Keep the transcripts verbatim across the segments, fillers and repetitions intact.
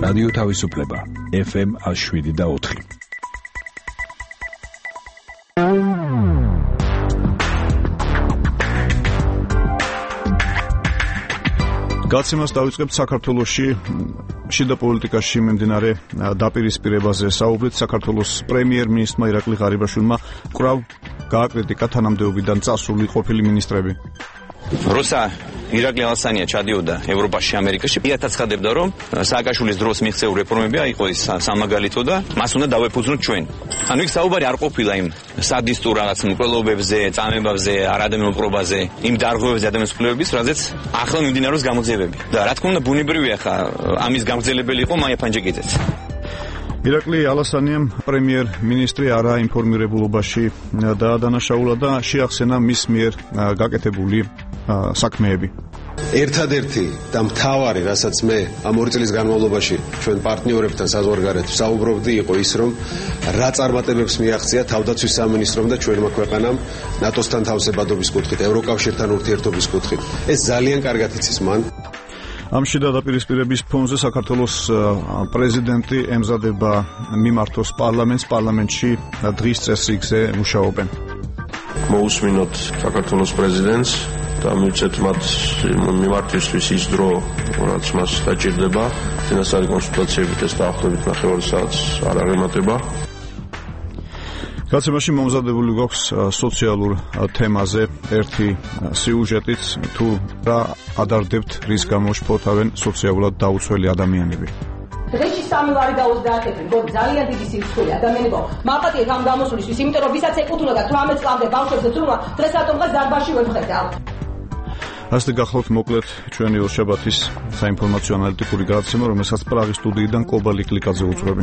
რადიო თავისუფლება ეფ ემ შვიდი და ოთხი. გაცემას დავიწყებთ საქართველოში შიდა პოლიტიკაში მიმდინარე დაპირისპირებაზე საუბრით. საქართველოს პრემიერ-მინისტრმა ირაკლი ღარიბაშვილმა კვლავ გააკრიტიკა თანამდებობიდან წასული ყოფილი მინისტრები. როცა ირაკლი ალასანია ჩადიოდა ევროპაში, ამერიკაში, პირადად ცხადებდა, რომ სააკაშვილის დროს მიღწეულ რეფორმები იყო ის სამაგალითო და მას უნდა დავეფუძნოთ ჩვენ. ანუ იქ საუბარი არ ყოფილა იმ სადისტურ რაღაც მკვლელობებზე, წამებებზე, არადამიანობ პრობაზე, იმ დარღვევებზე ადამიანის კვლევების, რაზეც ახლა მიმდინარეობს გამოძიებები. და რა თქმა უნდა, ბუნებრივია ხა ამის გამგზელებელი იყო მაია ფანჯეკიძეც. ირაკლი ალასანიამ პრემიერ-მინისტრი არა ინფორმირებულობაში დაადანაშაულა და შეახსენა მის მიერ გაკეთებული საქმეები. ერთადერთი და მთავარი, რასაც მე ამ ორი წლის განმავლობაში ჩვენ პარტნიორებთან საზღვარგარეთ ვსაუბრობდი, იყო ის, რომ რა წარმატებებს მიაღწია თავდაცვის სამინისტრომ და ჩვენმა ქვეყანამ ნატოსთან თავსებადობის კუთხით, ევროკავშირთან ურთიერთობის კუთხით. ეს ძალიან კარგად იცის მან. ამ შიდა დაპირისპირების ფონზე საქართველოს პრეზიდენტი ემზადება მიმართოს პარლამენტს, პარლამენტში დღის წესრიგზე მუშაობენ. მოусმინოთ საქართველოს პრეზიდენტს და მივცეთ მათ მიმართვისთვის ის დრო, რაც მას დაჭირდება. წინასწარი კონსულტაციებით ეს დაახლოებით ნახევარი საათს არ აღემატება. გაცემაში მომზადებული გვაქვს სოციალურ თემაზე ერთი სიუჟეტიც, თუ რა ადარდებთ, რის გამო შფოთავენ სოციალურად დაუცველი ადამიანები. დღეში სამი ვარი დაოცდაათი, მგონი ძალიან დიდი სიცხული ადამიანებო. მაპატიეთ ამ გამოსვლისთვის, იმიტომ რომ ვისაც ეკუთვნოდა თვრამეტ წლამდე ბავშვებზე თურმა, დღეს რატომღაც დარბაზში ვეღწევთ. ასე გახლავთ მოკლედ ჩვენი ორშაბათის საინფორმაციო ანალიტიკური გადაცემა, რომელსაც პრაღის სტუდიიდან კობალი კლიკაძე უძღვები.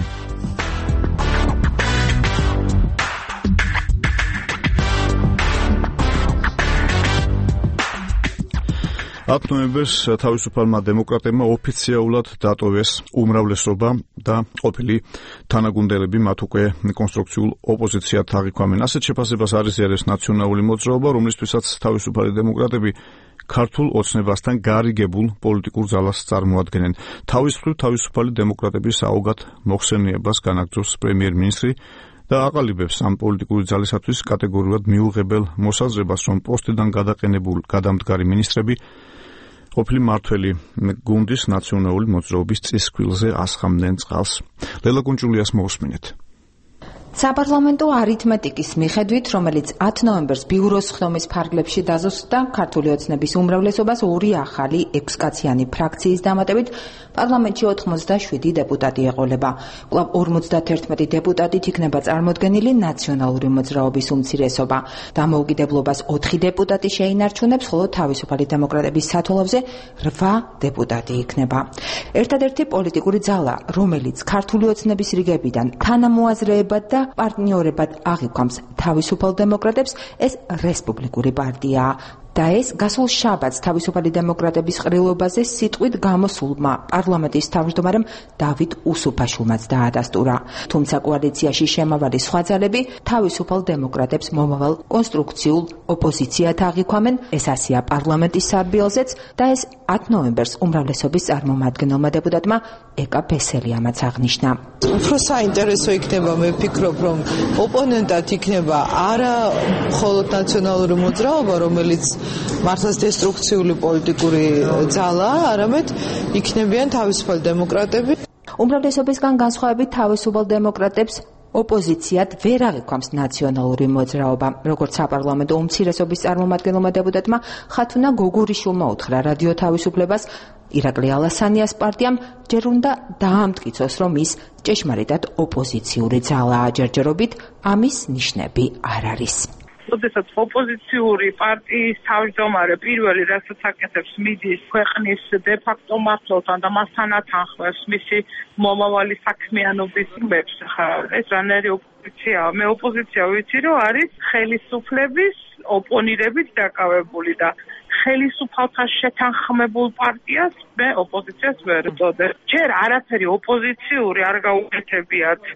ათი ნოემბერს თავისუფალმა დემოკრატებმა ოფიციალურად დატოვეს უმრავლესობა და ყოფილი თანაგუნდელები მათ უკვე კონსტრუქციულ ოპოზიციად აღიქვამენ. ასეთ შეფასებას არიზიარებს ნაციონალური მოძრაობა, რომლისთვისაც თავისუფალი დემოკრატები ქართულ ოცნებასთან გარიგებულ პოლიტიკურ ძალას წარმოადგენენ. თავის მხრივ თავისუფალი დემოკრატების საუგად მოხსენიებას განაგრძობს პრემიერ-მინისტრი და აყალიბებს ამ პოლიტიკური ძალისათვის კატეგორიულად მიუღებელ მოსაზრებას, რომ პოსტიდან გადაყენებულ გადამდგარი მინისტრები ყოფილი მმართველი გუნდის ნაციონალური მოძრაობის წისქვილზე ასხამდნენ წყალს. ლელა კუნჭულიას მოусმინეთ. საპარლამენტო არითმეტიკის მიხედვით, რომელიც ათი ნოემბერს ბიუროს ხდომის ფარგლებში დაზუსტდა, ქართული ოცნების უმრავლესობას ორი ახალი ექვსკაციანი ფრაქციის დამატებით პარლამენტში ოთხმოცდაშვიდი დეპუტატი ეყოლება. კვლავ ორმოცდაერთმეტი დეპუტატით იქნება წარმოდგენილი ნაციონალური მოძრაობის უმცირესობა. დამოუკიდებლობას ოთხი დეპუტატი შეინარჩუნებს, ხოლო თავისუფალი დემოკრატების სათვალავზე რვა დეპუტატი იქნება. ერთადერთი პოლიტიკური ძალა, რომელიც ქართული ოცნების რიგებიდან თანამოაზრეებად და პარტნიორებად აღიქვამს თავისუფალ დემოკრატებს, ეს რესპუბლიკური პარტიაა. და ეს გასულ შაბათს თავისუფალი დემოკრატების ყრილობაზე სიტყვით გამოსულმა პარლამენტის თავმჯდომარემ დავით უსუფაშვილმაც დაადასტურა. თუმცა კოალიციაში შემავალი სხვა ძალები თავისუფალ დემოკრატებს მომავალ კონსტრუქციულ ოპოზიციად აღიქვამენ, ეს ასია პარლამენტის სარბიელზეც და ეს ათი ნოემბერს უმრავლესობის წარმომადგენელმა დეპუტატმა ეკა ბესელიამაც აღნიშნა. უფრო საინტერესო იქნება, მე ვფიქრობ, რომ ოპონენტად იქნება არა მხოლოდ ნაციონალური მოძრაობა, რომელიც მართლაც დესტრუქციული პოლიტიკური ძალა, არამედ იქნებიან თავისუფალი დემოკრატები. უმრავლესობისგან განსხვავებით თავისუფალ დემოკრატებს ოპოზიციად ვერ აღიქვამს ნაციონალური მოძრაობა. როგორც საპარლამენტო უმცირესობის წარმომადგენელმა დეპუტატმა ხათუნა გოგურიშვილმა უთხრა რადიო თავისუფლებას, ირაკლი ალასანიას პარტიამ ჯერ უნდა დაამტკიცოს, რომ ის ჭეშმარიტად ოპოზიციური ძალაა, ჯერჯერობით ამის ნიშნები არ არის. როდესაც ოპოზიციური პარტიის თავმჯდომარე პირველი რასაც აკეთებს, მიდის ქვეყნის დე-ფაქტო მმართველთან და მასთან ათანხმებს მისი მომავალი საქმიანობის იმებს, ხა ეს რანაირი ოპოზიციაა? მე ოპოზიცია ვიცი, რომ არის ხელისუფლების ოპონირებით დაკავებული და ხელისუფალთან შეთანხმებულ პარტიას მე ოპოზიციას ვერ ვწოდებ. ჯერ არაფერი ოპოზიციური არ გაუკეთებიათ.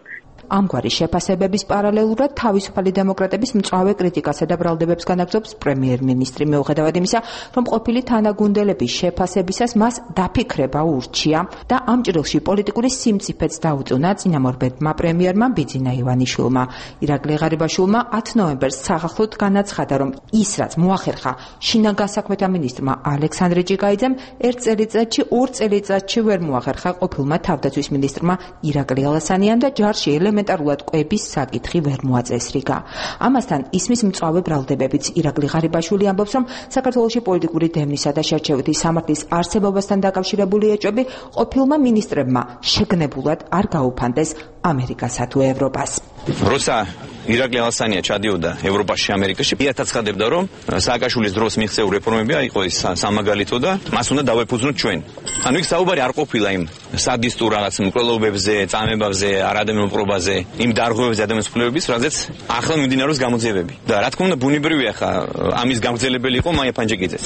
ამგვარი შეფასებების პარალელურად თავისუფალი დემოკრატების მწვავე კრიტიკასა და ბრალდებებს განაგრძობს პრემიერ-მინისტრი. მიუხედავად იმისა, რომ ყოფილი თანაგუნდელების შეფასებისას მას დაფიქრება ურჩია და ამ ჭრილში პოლიტიკური სიმწიფეც დაუწუნა წინამორბედმა პრემიერმა ბიძინა ივანიშვილმა. ირაკლი ღარიბაშვილმა ათი ნოემბერს სახალხოდ განაცხადა, რომ ის, რაც მოახერხა შინაგან საქმეთა მინისტრმა ალექსანდრე ჭიკაიძემ, ერთ წელიწადში ორ წელიწადში ვერ მოახერხა ყოფილმა თავდაცვის მინისტრმა ირაკლი ალასანიამ და ჯარში ელემენტარულად კვების საკითხი ვერ მოაწესრიგა. ამასთან ისმის მწვავე ბრალდებებიც. ირაკლი ღარიბაშვილი ამბობს, რომ საქართველოში პოლიტიკური დევნისა და შერჩევითი სამართლის არსებობასთან დაკავშირებული ეჭვები ყოფილმა მინისტრებმა შეგნებულად არ გაუფანდეს ამერიკასა თუ ევროპას. როცა ირაკლი ალასანია ჩადიოდა ევროპაში, ამერიკაში, იათაც ხდებოდა, რომ სააკაშვილის დროს მიღწეულ რეფორმები აიყო ის სამაგალითო და მას უნდა დავეფუძნოთ ჩვენ. ანუ იქ საუბარი არ ყოფილა იმ სადისტურ რაღაც მკვლელობებზე, წამებებზე, არადემოკრატიაზე, იმ დარღვევებზე ადამიანის უფლებების, რაზეც ახლა მიმდინარეობს გამოძიებები. და რა თქმა უნდა, ბუნებრივია ხა ამის გამგზელებელი იყო მაია ფანჯიკიძეც.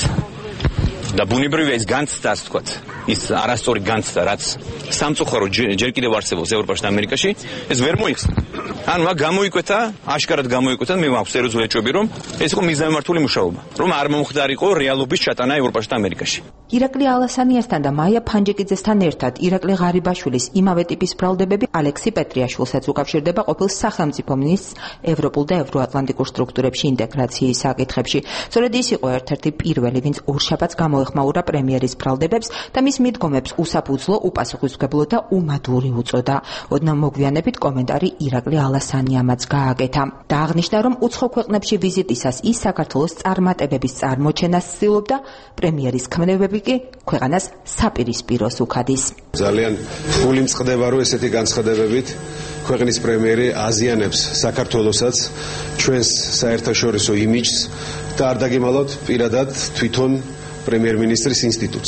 და ბუნებრივია ის განცდა, ასე ვთქვათ, ის არასწორი განცდა, რაც სამწუხარო ჯერ კიდევ არსებობს ევროპაში და ამერიკაში, ეს ვერ მოიხსნა. ანუ აქ გამოიკვეთა, აშკარად გამოიკვეთა, მე მაქვს სერიოზული ეჭვები, რომ ეს იყო მიზანმიმართული მუშაობა, რომ არ მომხდარიყო რეალობის ჩატანა ევროპაში და ამერიკაში. ირაკლი ალასანიასთან და მაია ფანჯიკიძესთან ერთად ირაკლი ღარიბაშვილის იმავე ტიპის ბრალდებები ალექსი პეტრიაშვილსაც უკავშირდება ყოფილ სახელმწიფო მინისტრს ევროპულ და ევროატლანტიკურ სტრუქტურებში ინტეგრაციის საკითხებში. სწორედ ის იყო ერთ-ერთი პირველი, ვინც ორშაბათს გამოეხმაურა პრემიერის ბრალდებებს და მის მიდგომებს უსაფუძვლო, უპასუხისმგებლო და უმადური უწოდა. ოდნავ მოგვიანებით კომენტარი ირაკლი ალასანიამაც გააკეთა და აღნიშნა, რომ უცხო ქვეყნებში ვიზიტისას ის საქართველოს წარმატებების წარმოჩენას ცდილობდა, პრემიერის ქმნებები კი ქვეყანას საპირისპიროს უქადის. ძალიან გული მწყდება, რომ ესეთი განცხადებებით ქვეყნის პრემიერი აზიანებს საქართველოსაც, ჩვენს საერთაშორისო იმიჯს და არ დაგემალავთ პირადად თვითონ პრემიერ-მინისტრის ინსტიტუტს.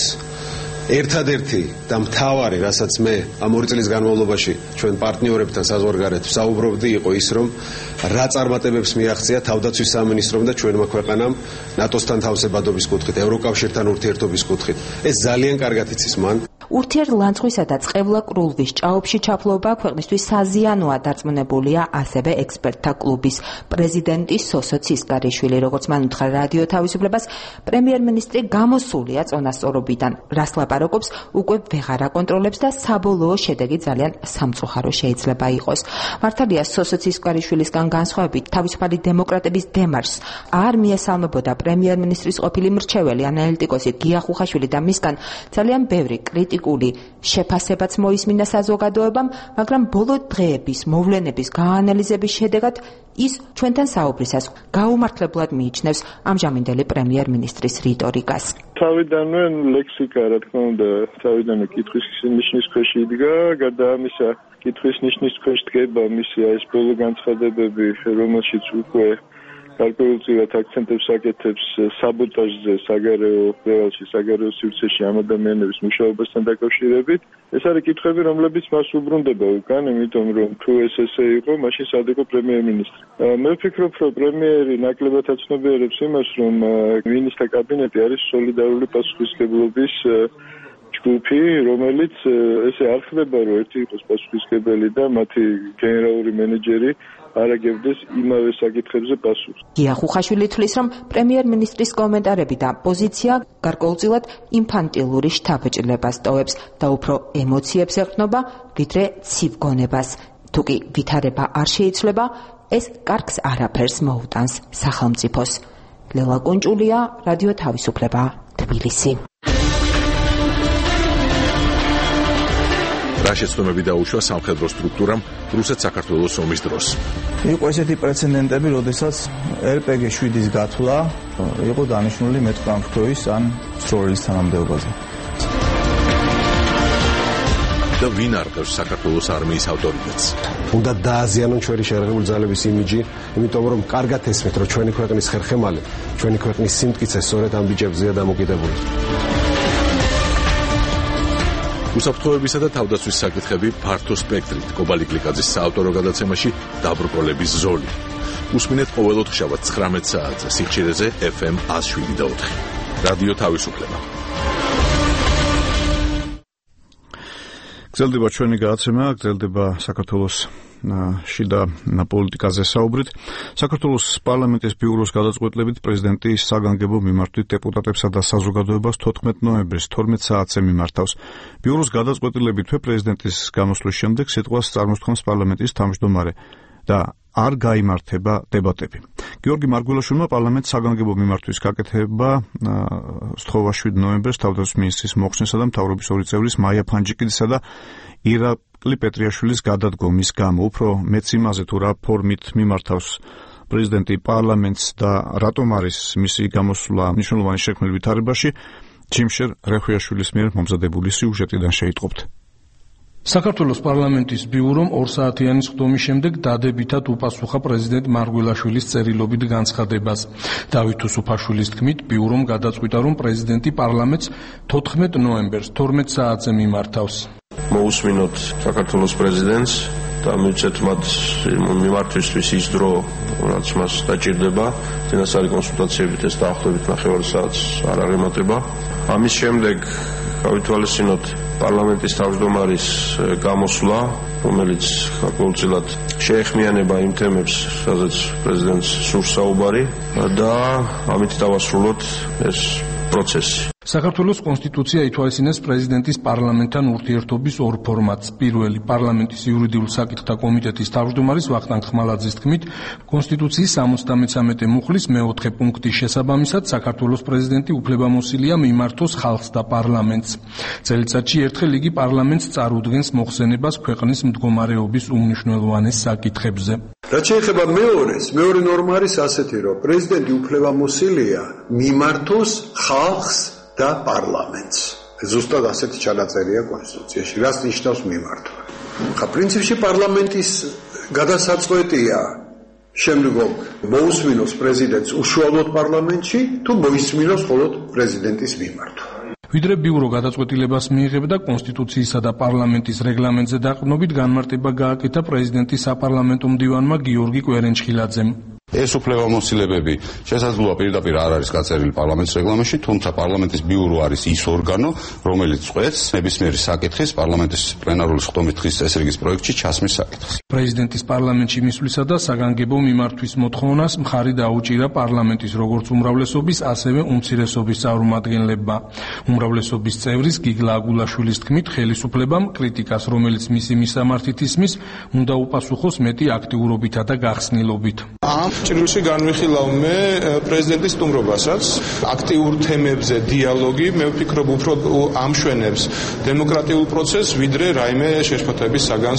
ერთადერთი და მთავარი, რასაც მე ამ ორი წლის განმავლობაში ჩვენ პარტნიორებთან საზღვარგარეთ ვსაუბრობდი, იყო ის, რომ რა წარმატებებს მიაღწია თავდაცვის სამინისტრომ და ჩვენმა ქვეყანამ ნატოსთან თავსებადობის კუთხით, ევროკავშირთან ურთიერთობის კუთხით. ეს ძალიან კარგად იცის მან. ურთიერთლანძღვისა და წყევლა-კრულვის ჭაობში ჩაფლობა ქვეყნისთვის საზიანოა დარწმუნებულია ასევე ექსპერტთა კლუბის პრეზიდენტი სოსო ცისკარიშვილი. როგორც მან უთხრა რადიო თავისუფლებას, პრემიერ-მინისტრი გამოსულია წონასწორობიდან, რას ლაპარაკობს, უკვე ვეღარ აკონტროლებს და საბოლოო შედეგი ძალიან სამწუხარო შეიძლება იყოს. მართალია სოსო ცისკარიშვილისგან განსხვავებით, თავისუფალი დემოკრატების დემარშს არ მიესალმებოდა პრემიერ-მინისტრის ყოფილი მრჩეველი ანალიტიკოსი გია ხუხაშვილი და მისგან ძალიან ბევრი კრიტიკული შეფასებაც მოისმინა საზოგადოებამ, მაგრამ ბოლო დღეების მოვლენების გაანალიზების შედეგად ის ჩვენთან საუბრისას გაუმართლებლად მიიჩნევს ამჟამინდელი პრემიერ-მინისტრის რიტორიკას. თავიდანვე ლექსიკა, რა თქმა უნდა, თავიდანვე კითხვის ნიშნის ქვეშ იდგა, გარდა ამისა, კითხვის ნიშნის ქვეშ დგება მისი ეს ბოლო განცხადებები, რომელშიც უკვე გარკვეულწილად აქცენტებს აკეთებს საბოტაჟზე საგარეო ველში, საგარეო სივრცეში ამ ადამიანების მუშაობასთან დაკავშირებით. ეს არის კითხვები, რომლებიც მას უბრუნდება უკან, იმიტომ რომ თუ ეს ესე იყო, მაშინ სად იყო პრემიერ-მინისტრი. მე ვფიქრობ, რომ პრემიერი ნაკლებად აცნობიერებს იმას, რომ მინისტრთა კაბინეტი არის სოლიდარული პასუხისმგებლობის ჯგუფი, რომელიც ესე არ ხდება, რომ ერთი იყოს პასუხისმგებელი და მათი გენერალური მენეჯერი არ აგებდეს იმავე საკითხებზე პასუხს. გია ხუხაშვილი თვლის, რომ პრემიერ-მინისტრის კომენტარები და პოზიცია გარკვეულწილად ინფანტილური შთაბეჭდილებას ტოვებს და უფრო ემოციებს ეყრდნობა, ვიდრე ცივ გონებას. თუკი ვითარება არ შეიცვლება, ეს კარგს არაფერს მოუტანს სახელმწიფოს. ლელა კუნჭულია, რადიო თავისუფლება, თბილისი. რა შეცდომები დაუშვა სამხედრო სტრუქტურამ რუსეთ-საქართველოს ომის დროს. იყო ესეთი პრეცედენტები, როდესაც ერ პე გი შვიდის გათვლა იყო დანიშნული მეტყამხტოის ან სროლის თანამდებობაზე. და ვინ არყევს საქართველოს არმიის ავტორიტეტს? უნდა დააზიანონ ჩვენი შეერთებული ძალების იმიჯი, იმიტომ რომ კარგად ესმით, რომ ჩვენი ქვეყნის ხერხემალი, ჩვენი ქვეყნის სიმტკიცე სწორედ ამ ბიჭებზეა დამოკიდებული. უსაფრთხოებისა და თავდაცვის საკითხები ფართო სპექტრით კობალი კლიკაძის საავტორო გადაცემაში დაბრკოლების ზოლი. უსმინეთ ყოველ ოთხშაბათს ცხრამეტ საათზე სიხშირეზე ეფ ემ ათს შვიდი და ოთხი. რადიო თავისუფლება. გრძელდება ჩვენი გადაცემა, გრძელდება საქართველოს შიდა პოლიტიკაზე საუბრით. საქართველოს პარლამენტის ბიუროს გადაწყვეტილებით პრეზიდენტი საგანგებო მიმართვით დეპუტატებსა და საზოგადოებას თოთხმეტი ნოემბრის თორმეტ საათზე მიმართავს. ბიუროს გადაწყვეტილებითვე პრეზიდენტის გამოსვლის შემდეგ სიტყვას წარმოსთქვამს პარლამენტის თავმჯდომარე და არ გაიმართება დებატები. გიორგი მარგველაშვილმა პარლამენტს საგანგებო მიმართვის გაკეთება სთხოვა შვიდ ნოემბერს თავდაცვის მინისტრის მოხსნისა და მთავრობის ორი წევრის მაია ფანჯიკიდისა და ირაკლი პეტრიაშვილის გადადგომის გამო. უფრო მეც იმაზე თუ რა ფორმით მიმართავს პრეზიდენტი პარლამენტს და რატომ არის მისი გამოსვლა მნიშვნელოვანი შექმნილ ვითარებაში, ჯიმშერ რეხვიაშვილის მიერ მომზადებული სიუჟეტიდან შეიტყობთ. საქართველოს პარლამენტის ბიურომ ორ საათიანი სხდომის შემდეგ დადებითად უპასუხა პრეზიდენტ მარგველაშვილის წერილობით განცხადებას. დავით უსუფაშვილის თქმით, ბიურომ გადაწყვიტა, რომ პრეზიდენტი პარლამენტს თოთხმეტ ნოემბერს თორმეტ საათზე მიმართავს. მოусმინოთ საქართველოს პრეზიდენტს და მივცეთ მათ მიმართვისთვის ის დრო, რაც მას დაჭირდება. წინასწარი კონსულტაციებით ეს დაახლოებით ნახევარი საათს არ აღემატება. ამის შემდეგ გავითვალისწინოთ პარლამენტის თავმჯდომარის გამოსვლა, რომელიც გარკვეულწილად შეეხმიანება იმ თემებს, სადაც პრეზიდენტს სურს საუბარი და ამით დავასრულოთ ეს პროცესი. საქართველოს კონსტიტუცია ითვალისწინებს პრეზიდენტის პარლამენტთან ურთიერთობის ორ ფორმატს. პირველი, პარლამენტის იურიდიულ საკითხთა კომიტეტის თავმჯდომარის ვახტანგ ხმალაძის თქმით, კონსტიტუციის სამოცდამეცამეტე მუხლის მეოთხე პუნქტის შესაბამისად საქართველოს პრეზიდენტი უფლებამოსილია მიმართოს ხალხს და პარლამენტს. წელიწადში ერთხელ იგი პარლამენტს წარუდგენს მოხსენებას ქვეყნის მდგომარეობის უმნიშვნელოვანეს საკითხებზე. რაც შეეხება მეორეს, მეორე ნორმა არის ასეთი, რომ პრეზიდენტი უფლებამოსილია მიმართოს ხალხს და პარლამენტს. ზუსტად ასეთი ჩანაწერია კონსტიტუციაში, რაც ნიშნავს მიმართვა. ხა პრინციპში პარლამენტის გადასაწყვეტია შემდგომ მოусმინოს პრეზიდენტს უშუალოდ პარლამენტში თუ მოისმინოს მხოლოდ პრეზიდენტის მიმართვა. ვიდრე ბიურო გადაწყვეტილებას მიიღებდა კონსტიტუციისა და პარლამენტის რეგლამენტზე დაყრდნობით განმარტება გააკეთა პრეზიდენტის საპარლამენტო მდივანმა გიორგი კვერენჩხილაძემ. ეს უფლებამოსილებები შესაძლოა პირდაპირ არ არის გაწერილი პარლამენტის რეგლამენტში, თუმცა პარლამენტის ბიურო არის ის ორგანო, რომელიც წყვეტს ნებისმიერი საკითხის პარლამენტის პლენარული სხდომით ხის წესრიგის პროექტში ჩასმის საკითხს. პრეზიდენტის პარლამენტში მისვლისა და საგანგებო მიმართვის მოთხოვნას მხარი დაუჭირა პარლამენტის როგორც უმრავლესობის, ასევე უმცირესობის წარმომადგენლებმა. უმრავლესობის წევრის გიგლა აგულაშვილის თქმით, ხელისუფლებამ კრიტიკას, რომელიც მისი მისამართით ისმის, უნდა უპასუხოს მეტი აქტიურობითა და გახსნილობით. ამ ჭრილში განვიხილავ მე პრეზიდენტის სტუმრობასაც, აქტიურ თემებზე დიალოგი, მე ვფიქრობ უფრო ამშვენებს დემოკრატიულ პროცესს, ვიდრე რაიმე შეშფოთების საგანს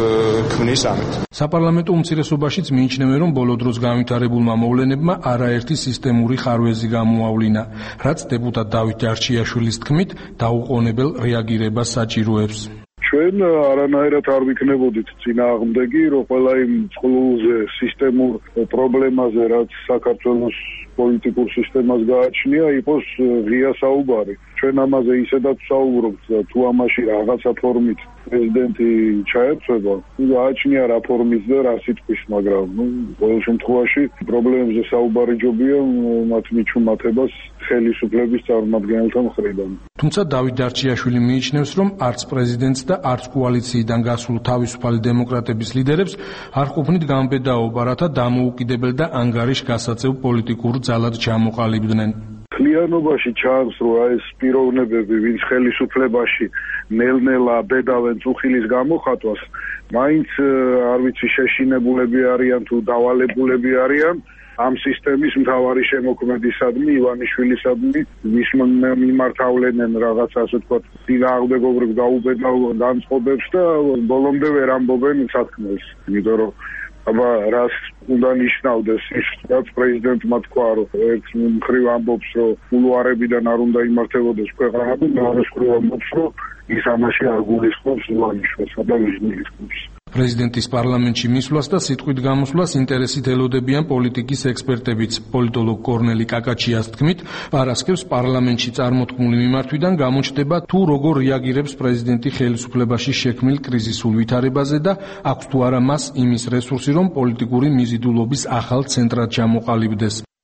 ქმნის ამით. საპარლამენტო უმცირესობაშიც მიიჩნევენ, რომ ბოლო დროს განვითარებულმა მოვლენებმა არაერთი სისტემური ხარვეზი გამოავლინა, რაც დეპუტატ დავით ჯარჩიაშვილის თქმით, დაუყოვნებელ რეაგირებას საჭიროებს. ჩვენ არანაირად არ ვიქნებოდით წინააღმდეგი, რომ ყველა იმ წყლულზე სისტემურ პრობლემაზე, რაც საქართველოს პოლიტიკურ სისტემას გააჩნია, იყოს ღია საუბარი. ჩვენ ამაზე ისედაც საუბრობთ და თუ ამაში რაღაცა ფორმით პრეზიდენტი ჩაეცვება, გააჩნია რა ფორმის და რა სიტყვის, მაგრამ ნუ ყოველ შემთხვევაში პრობლემებზე საუბარი ჯობია მათ მიჩუმათებას ხელისუფლების წარმომადგენელთა მხრიდან. თუმცა დავით ჯარჩიაშვილი მიიჩნევს, რომ არც პრეზიდენტს და არც კოალიციიდან გასულ თავისუფალი დემოკრატების ლიდერებს არ ყოფნით გამბედაობა, რათა დამოუკიდებელ და ანგარიშგასაწევ პოლიტიკურ ძალად ჩამოყალიბდნენ. მთლიანობაში ჩანს, რომ ეს პიროვნებები, ვინც ხელისუფლებაში ნელ-ნელა ბედავენ წუხილის გამოხატვას, მაინც არ ვიცი შეშინებულები არიან თუ დავალებულები არიან ამ სისტემის მთავარი შემოქმედისადმი ივანიშვილისადმი მის მიმართავლენენ რაღაც ასე ვთქვათ წინააღმდეგობრივ გაუბედავ განწყობებს და ბოლომდე ვერ ამბობენ სათქმელს. იმიტომ რომ აბა რას უნდა ნიშნავდეს ის, რაც პრეზიდენტმა თქვა, რომ ერთ მხრივ ამბობს, რომ კულუარებიდან არ უნდა იმართებოდეს ქვეყანა, და მეორე მხრივ ამბობს, რომ ის ამაში არ გულისხმობს ივანიშვილს და მიზნებს. პრეზიდენტის პარლამენტში მისვლას და სიტყვით გამოსვლას ინტერესით ელოდებიან პოლიტიკის ექსპერტებიც. პოლიტოლოგ კორნელი კაკაჩიას თქმით, პარასკევს პარლამენტში წარმოთქმული მიმართვიდან გამოჩნდება თუ როგორ რეაგირებს პრეზიდენტი ხელისუფლებაში შექმნილ კრიზისულ ვითარებაზე და აქვს თუ არა მას იმის რესურსი, რომ პოლიტიკური მიზიდულობის ახალ ცენტრად ჩამოყალიბდეს.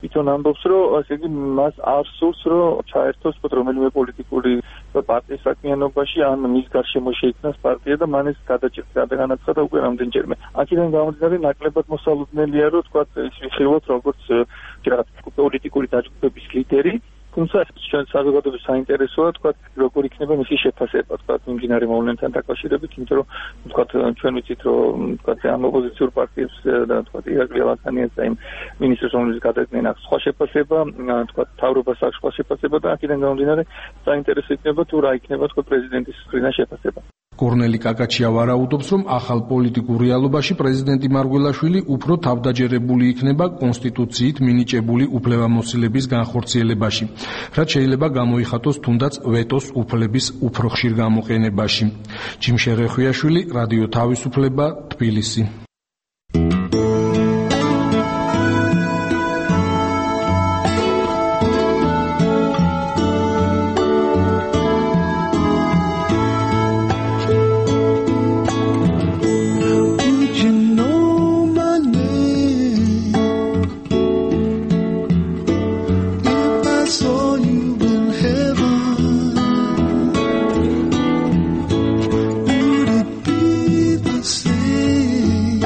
თვითონ ამბობს, რომ ასე იგი მას არ სურს, რომ ჩაერთოს რომელიმე პოლიტიკური პარტიის საქმიანობაში, ან მის გარშემო შეიქმნას პარტია და მან ეს გადაჭრა და განაცხადა უკვე რამდენჯერმე. აქედან გამომდინარე, ნაკლებად მოსალოდნელია, რომ თქვა ის ვიხილოთ როგორც პოლიტიკური დაჯგუფების ლიდერი. თუმცა ჩვენ საზოგადოების საინტერესოა თქვა როგორ იქნება მისი შეფასება თქვა მიმდინარე მოვლენებთან დაკავშირებით, იმიტომ რომ თქვა ჩვენ ვიცით რომ თქვა ამ ოპოზიციურ პარტიებს და თქვა ირაკლი ლაკანიას და იმ მინისტრს რომელიც გადაეცნენ აქვს სხვა შეფასება, თქვა თავრობას აქვს სხვა შეფასება და აქედან გამომდინარე საინტერესო იქნება თუ რა იქნება თქვა პრეზიდენტის მხრიდან შეფასება. კორნელი კაკაჩია ვარაუდობს, რომ ახალ პოლიტიკურ რეალობაში პრეზიდენტი მარგველაშვილი უფრო თავდაჯერებული იქნება კონსტიტუციით მინიჭებული უფლებამოსილების განხორციელებაში, რაც შეიძლება გამოიხატოს თუნდაც ვეტოს უფლების უფრო ხშირ გამოყენებაში. ჯიმ შერეხვიაშვილი, რადიო თავისუფლება, თბილისი. Would it be the same?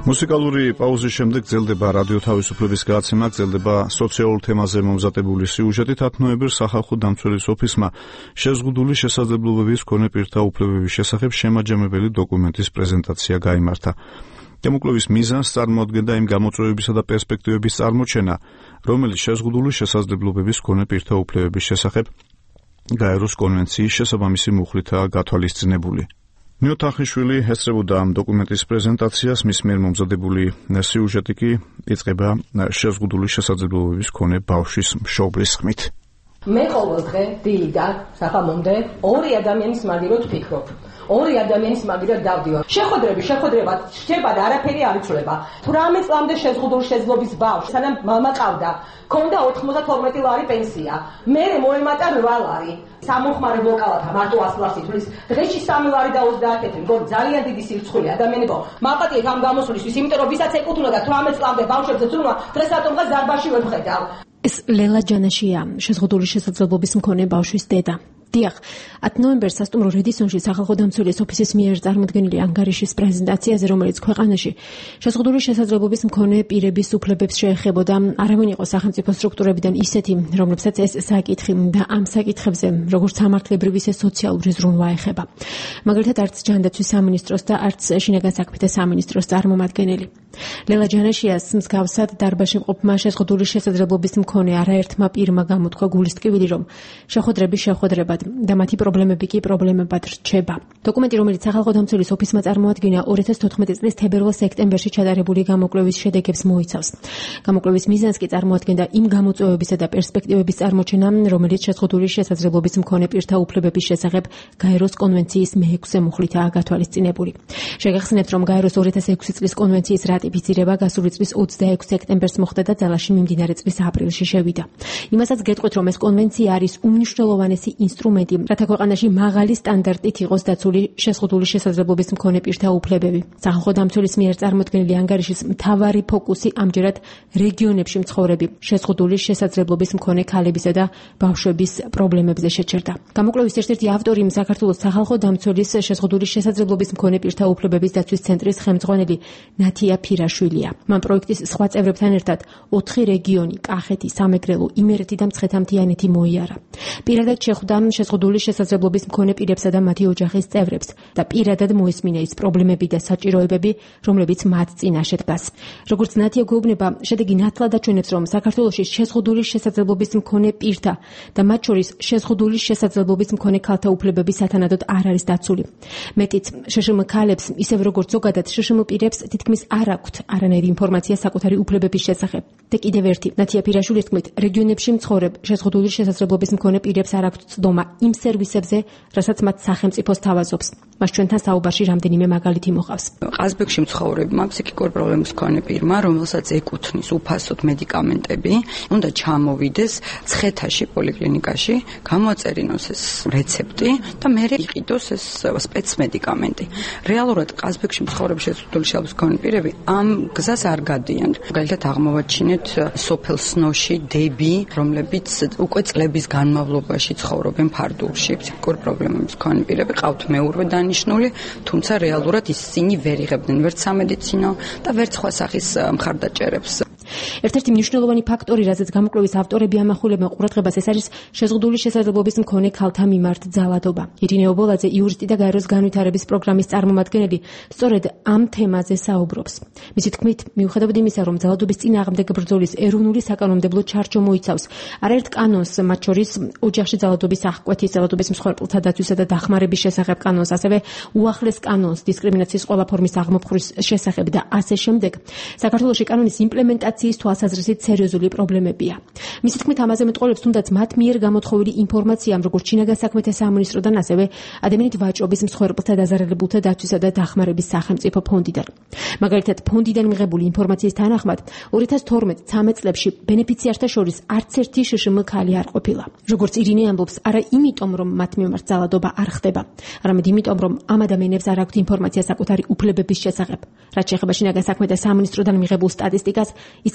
მუსიკალური პაუზის შემდეგ გრძელდება რადიო თავისუფლების გადაცემა, გრძელდება სოციალურ თემაზე მომზადებული სიუჟეტით. ათი ნოემბერს სახალხო დამცველის ოფისმა შეზღუდული შესაძლებლობების მქონე პირთა უფლებების შესახებ შემაჯამებელი დოკუმენტის პრეზენტაცია გაიმართა. დემოკრატიის მიზანს წარმოადგენდა იმ გამოწვევებისა და პერსპექტივების წარმოჩენა, რომელიც შეზღუდული შესაძლებლობების მქონე პირთა უფლებების შესახებ გაეროს კონვენციის შესაბამისი მუხლითაა გათვალისწინებული. ნიო თახიშვილი ესწრებოდა ამ დოკუმენტის პრეზენტაციას, მის მიერ მომზადებული სიუჟეტი კი იწყება შეზღუდული შესაძლებლობების მქონე ბავშვის მშობლის ხმით. მე ყოველ დღე დილიდან საღამომდე ორი ადამიანის მაგივრად ვფიქრობ. ორი ადამიანის მაგივრად დავდივარ. შეხვედრები, შეხვედრება, შეება და არაფერი არ იცვლება. თვრამეტ წლამდე შეზღუდული შესაძლებლობის ბავშვი, სანამ მამა ყავდა, ქონდა ოთხმოცდათორმეტი ლარი პენსია. მე მოემატა რვა ლარი. სამომხმარებლო კალათა მარტო ას ლარს ითვლის. დღეში სამი ლარი და ოცდაათი ლარი. მგონი ძალიან დიდი სირცხვილია ადამიანებო. მაპატიეთ ამ გამოსვლისთვის, იმიტომ რომ ვისაც ეკუთვნოდა თვრამეტ წლამდე ბავშვებზე ზრუნვა, დღეს რატომღაც ზარბაში ვერ ვხედავ. ეს ლელა ჯანაშია, შეზღუდული შესაძლებლობის მქონე ბავშვის დედა. დიახ, ათი ნოემბერს სასტუმრო რედისონში სახალხო დამცველის ოფისის მიერ წარმოდგენილი ანგარიშის პრეზენტაციაზე, რომელიც ქვეყანაში შეზღუდული შესაძლებლობის მქონე პირების უფლებებს შეეხებოდა, არავინ იყო სახელმწიფო სტრუქტურებიდან ისეთი, რომლებსაც ეს საკითხი და ამ საკითხებზე, როგორც სამართლებრივი ისე სოციალური ზრუნვა ეხება. მაგალითად, არც ჯანდაცვის სამინისტროს და არც შინაგან საქმეთა სამინისტროს წარმომადგენელი. ლელა ჯანაშიას მსგავსად დარბაზში მყოფმა შეზღუდული შესაძლებლობის მქონე არაერთმა პირმა გამოთქვა გულისტკივილი, რომ შეხვედრები შეხვედრებად და მათი პრობლემები კი პრობლემებად რჩება. დოკუმენტი, რომელიც სახალხო დამცველის ოფისმა წარმოადგინა, ორი ათას თოთხმეტი წლის თებერვალ-სექტემბერში ჩატარებული გამოკვლევის შედეგებს მოიცავს. გამოკვლევის მიზანს კი წარმოადგენდა იმ გამოწვევებისა და პერსპექტივების წარმოჩენა, რომელიც შეზღუდული შესაძლებლობის მქონე პირთა უფლებების შესახებ გაეროს კონვენციის მეექვსე მუხლითაა გათვალისწინებული. შეგახსენებთ, რომ გაეროს ორი ათას ექვსი წლის კონვენციის რატიფიცირება გასული წლის ოცდაექვსი სექტემბერს მოხდა და ძალაში მიმდინარე წლის აპრილში შევიდა. იმასაც გეტყვით, რომ ეს კონვენცია არის უმნიშვნელოვანესი ინსტრუმენტი, რათა ქვეყანაში მაღალი სტანდარტით იყოს დაცული შეზღუდული შესაძლებლობის მქონე პირთა უფლებები. სახალხო დამცველის მიერ წარმოდგენილი ანგარიშის მთავარი ფოკუსი ამჯერად რეგიონებში მცხოვრები შეზღუდული შესაძლებლობის მქონე ქალებისა და ბავშვების პრობლემებზე შეჩერდა. გამოკვლევის ერთ-ერთი ავტორი საქართველოს სახალხო დამცველის შეზღუდული შესაძლებლობის მქონე პირთა უფლებების დაცვის ცენტრის ხელმძღვანელი ნათია ფირაშვილია. მან პროექტის სხვა წევრებთან ერთად ოთხი რეგიონი, კახეთი, სამეგრელო, იმერეთი და მცხეთა-მთიანეთი მოიარა. პირადად შეხვდა შეზღუდული შესაძლებლობის მქონე პირებსა და მათი ოჯახის წევრებს და პირადად მოესმინა ის პრობლემები და საჭიროებები, რომლებიც მათ წინაშე დგას. როგორც ნათია გვეუბნება, შედეგი ნათლად აჩვენებს, რომ საქართველოში შეზღუდული შესაძლებლობის მქონე პირთა და მათ შორის შეზღუდული შესაძლებლობის მქონე ქალთა უფლებები სათანადოდ არ არის დაცული. მეტიც, შშმ ქალებს, ისევ როგორც ზოგადად შშმ პირებს თითქმის არ აქვთ არანაირი ინფორმაცია საკუთარი უფლებების შესახებ. და კიდევ ერთი, ნათია ფირაშვილის თქმით, რეგიონებში მცხოვრებ შეზღუდული შესაძლებლობის მქონე პირებს არ აქვთ ცდომა იმ სერვისებზე, რასაც მათ სახელმწიფო სთავაზობს. მას ჩვენთან საუბარში რამდენიმე მაგალითი მოყავს. ყაზბეგში მცხოვრებმა ფსიქიკური პრობლემის მქონე პირმა, რომელსაც ეკუთვნის უფასოდ მედიკამენტები, უნდა ჩამოვიდეს მცხეთაში პოლიკლინიკაში, გამოაწერინოს ეს რეცეპტი და მერე იყიდოს ეს სპეცმედიკამენტი. რეალურად ყაზბეგში მცხოვრები შეზღუდული შესაძლებლობის მქონე პირები ამ გზას არ გადიან. მაგალითად აღმოვაჩინეთ სოფელ სნოში დები, რომლებიც უკვე წლების განმავლობაში ცხოვრობენ ფარდულში, ფსიქიკური პრობლემების მქონე პირები ყავთ მეურვე დანიშნული, თუმცა რეალურად ისინი ვერ იღებდნენ ვერც სამედიცინო და ვერც სხვა სახის მხარდაჭერებს. ერთ-ერთი მნიშვნელოვანი ფაქტორი, რაზეც გამოკვლევის ავტორები ამახვილებენ ყურადღებას, ეს არის შეზღუდული შესაძლებლობის მქონე ქალთა მიმართ ძალადობა. ირინე ობოლაძე, იურისტი და გაეროს განვითარების პროგრამის წარმომადგენელი, სწორედ ამ თემაზე საუბრობს. მისი თქმით, მიუხედავად იმისა, რომ ძალადობის წინააღმდეგ ბრძოლის ეროვნული საკანონმდებლო ჩარჩო მოიცავს არაერთ კანონს, მათ შორის ოჯახში ძალადობის აღკვეთის, ძალადობის მსხვერპლთა დაცვისა და დახმარების შესახებ კანონს, ასევე უახლეს კანონს დისკრიმინაციის ყველა ფორმის აღმოფხვის შესახებ და ასე შემდეგ, საქართველოში კანონის იმპლემენტაციის თვალსაზრისით სერიოზული პრობლემებია. მისი თქმით, ამაზე მეტყოლებს თუნდაც მათ მიერ გამოთხოვილი ინფორმაცია, როგორც შინაგან საქმეთა სამინისტროდან, ასევე ადამიანით ვაჭრობის მსხვერპლთა დაზარალებულთა დაცვისა და დახმარების სახელმწიფო ფონდიდან. მაგალითად, ფონდიდან მიღებული ინფორმაციის თანახმად, ორი ათას თორმეტ ცხრამეტ წლებში ბენეფიციართა შორის არც ერთი შშმ ქალი არ ყოფილა. როგორც ირინე ამბობს, არა იმიტომ, რომ მათ მიმართ ძალადობა არ ხდება, არამედ იმიტომ, რომ ამ ადამიანებს არ აქვთ ინფორმაცია საკუთარი უფლებების შესახებ. რაც შეეხება შინაგან საქმეთა სამინისტროდან მიღებულ სტატისტიკას, ის კი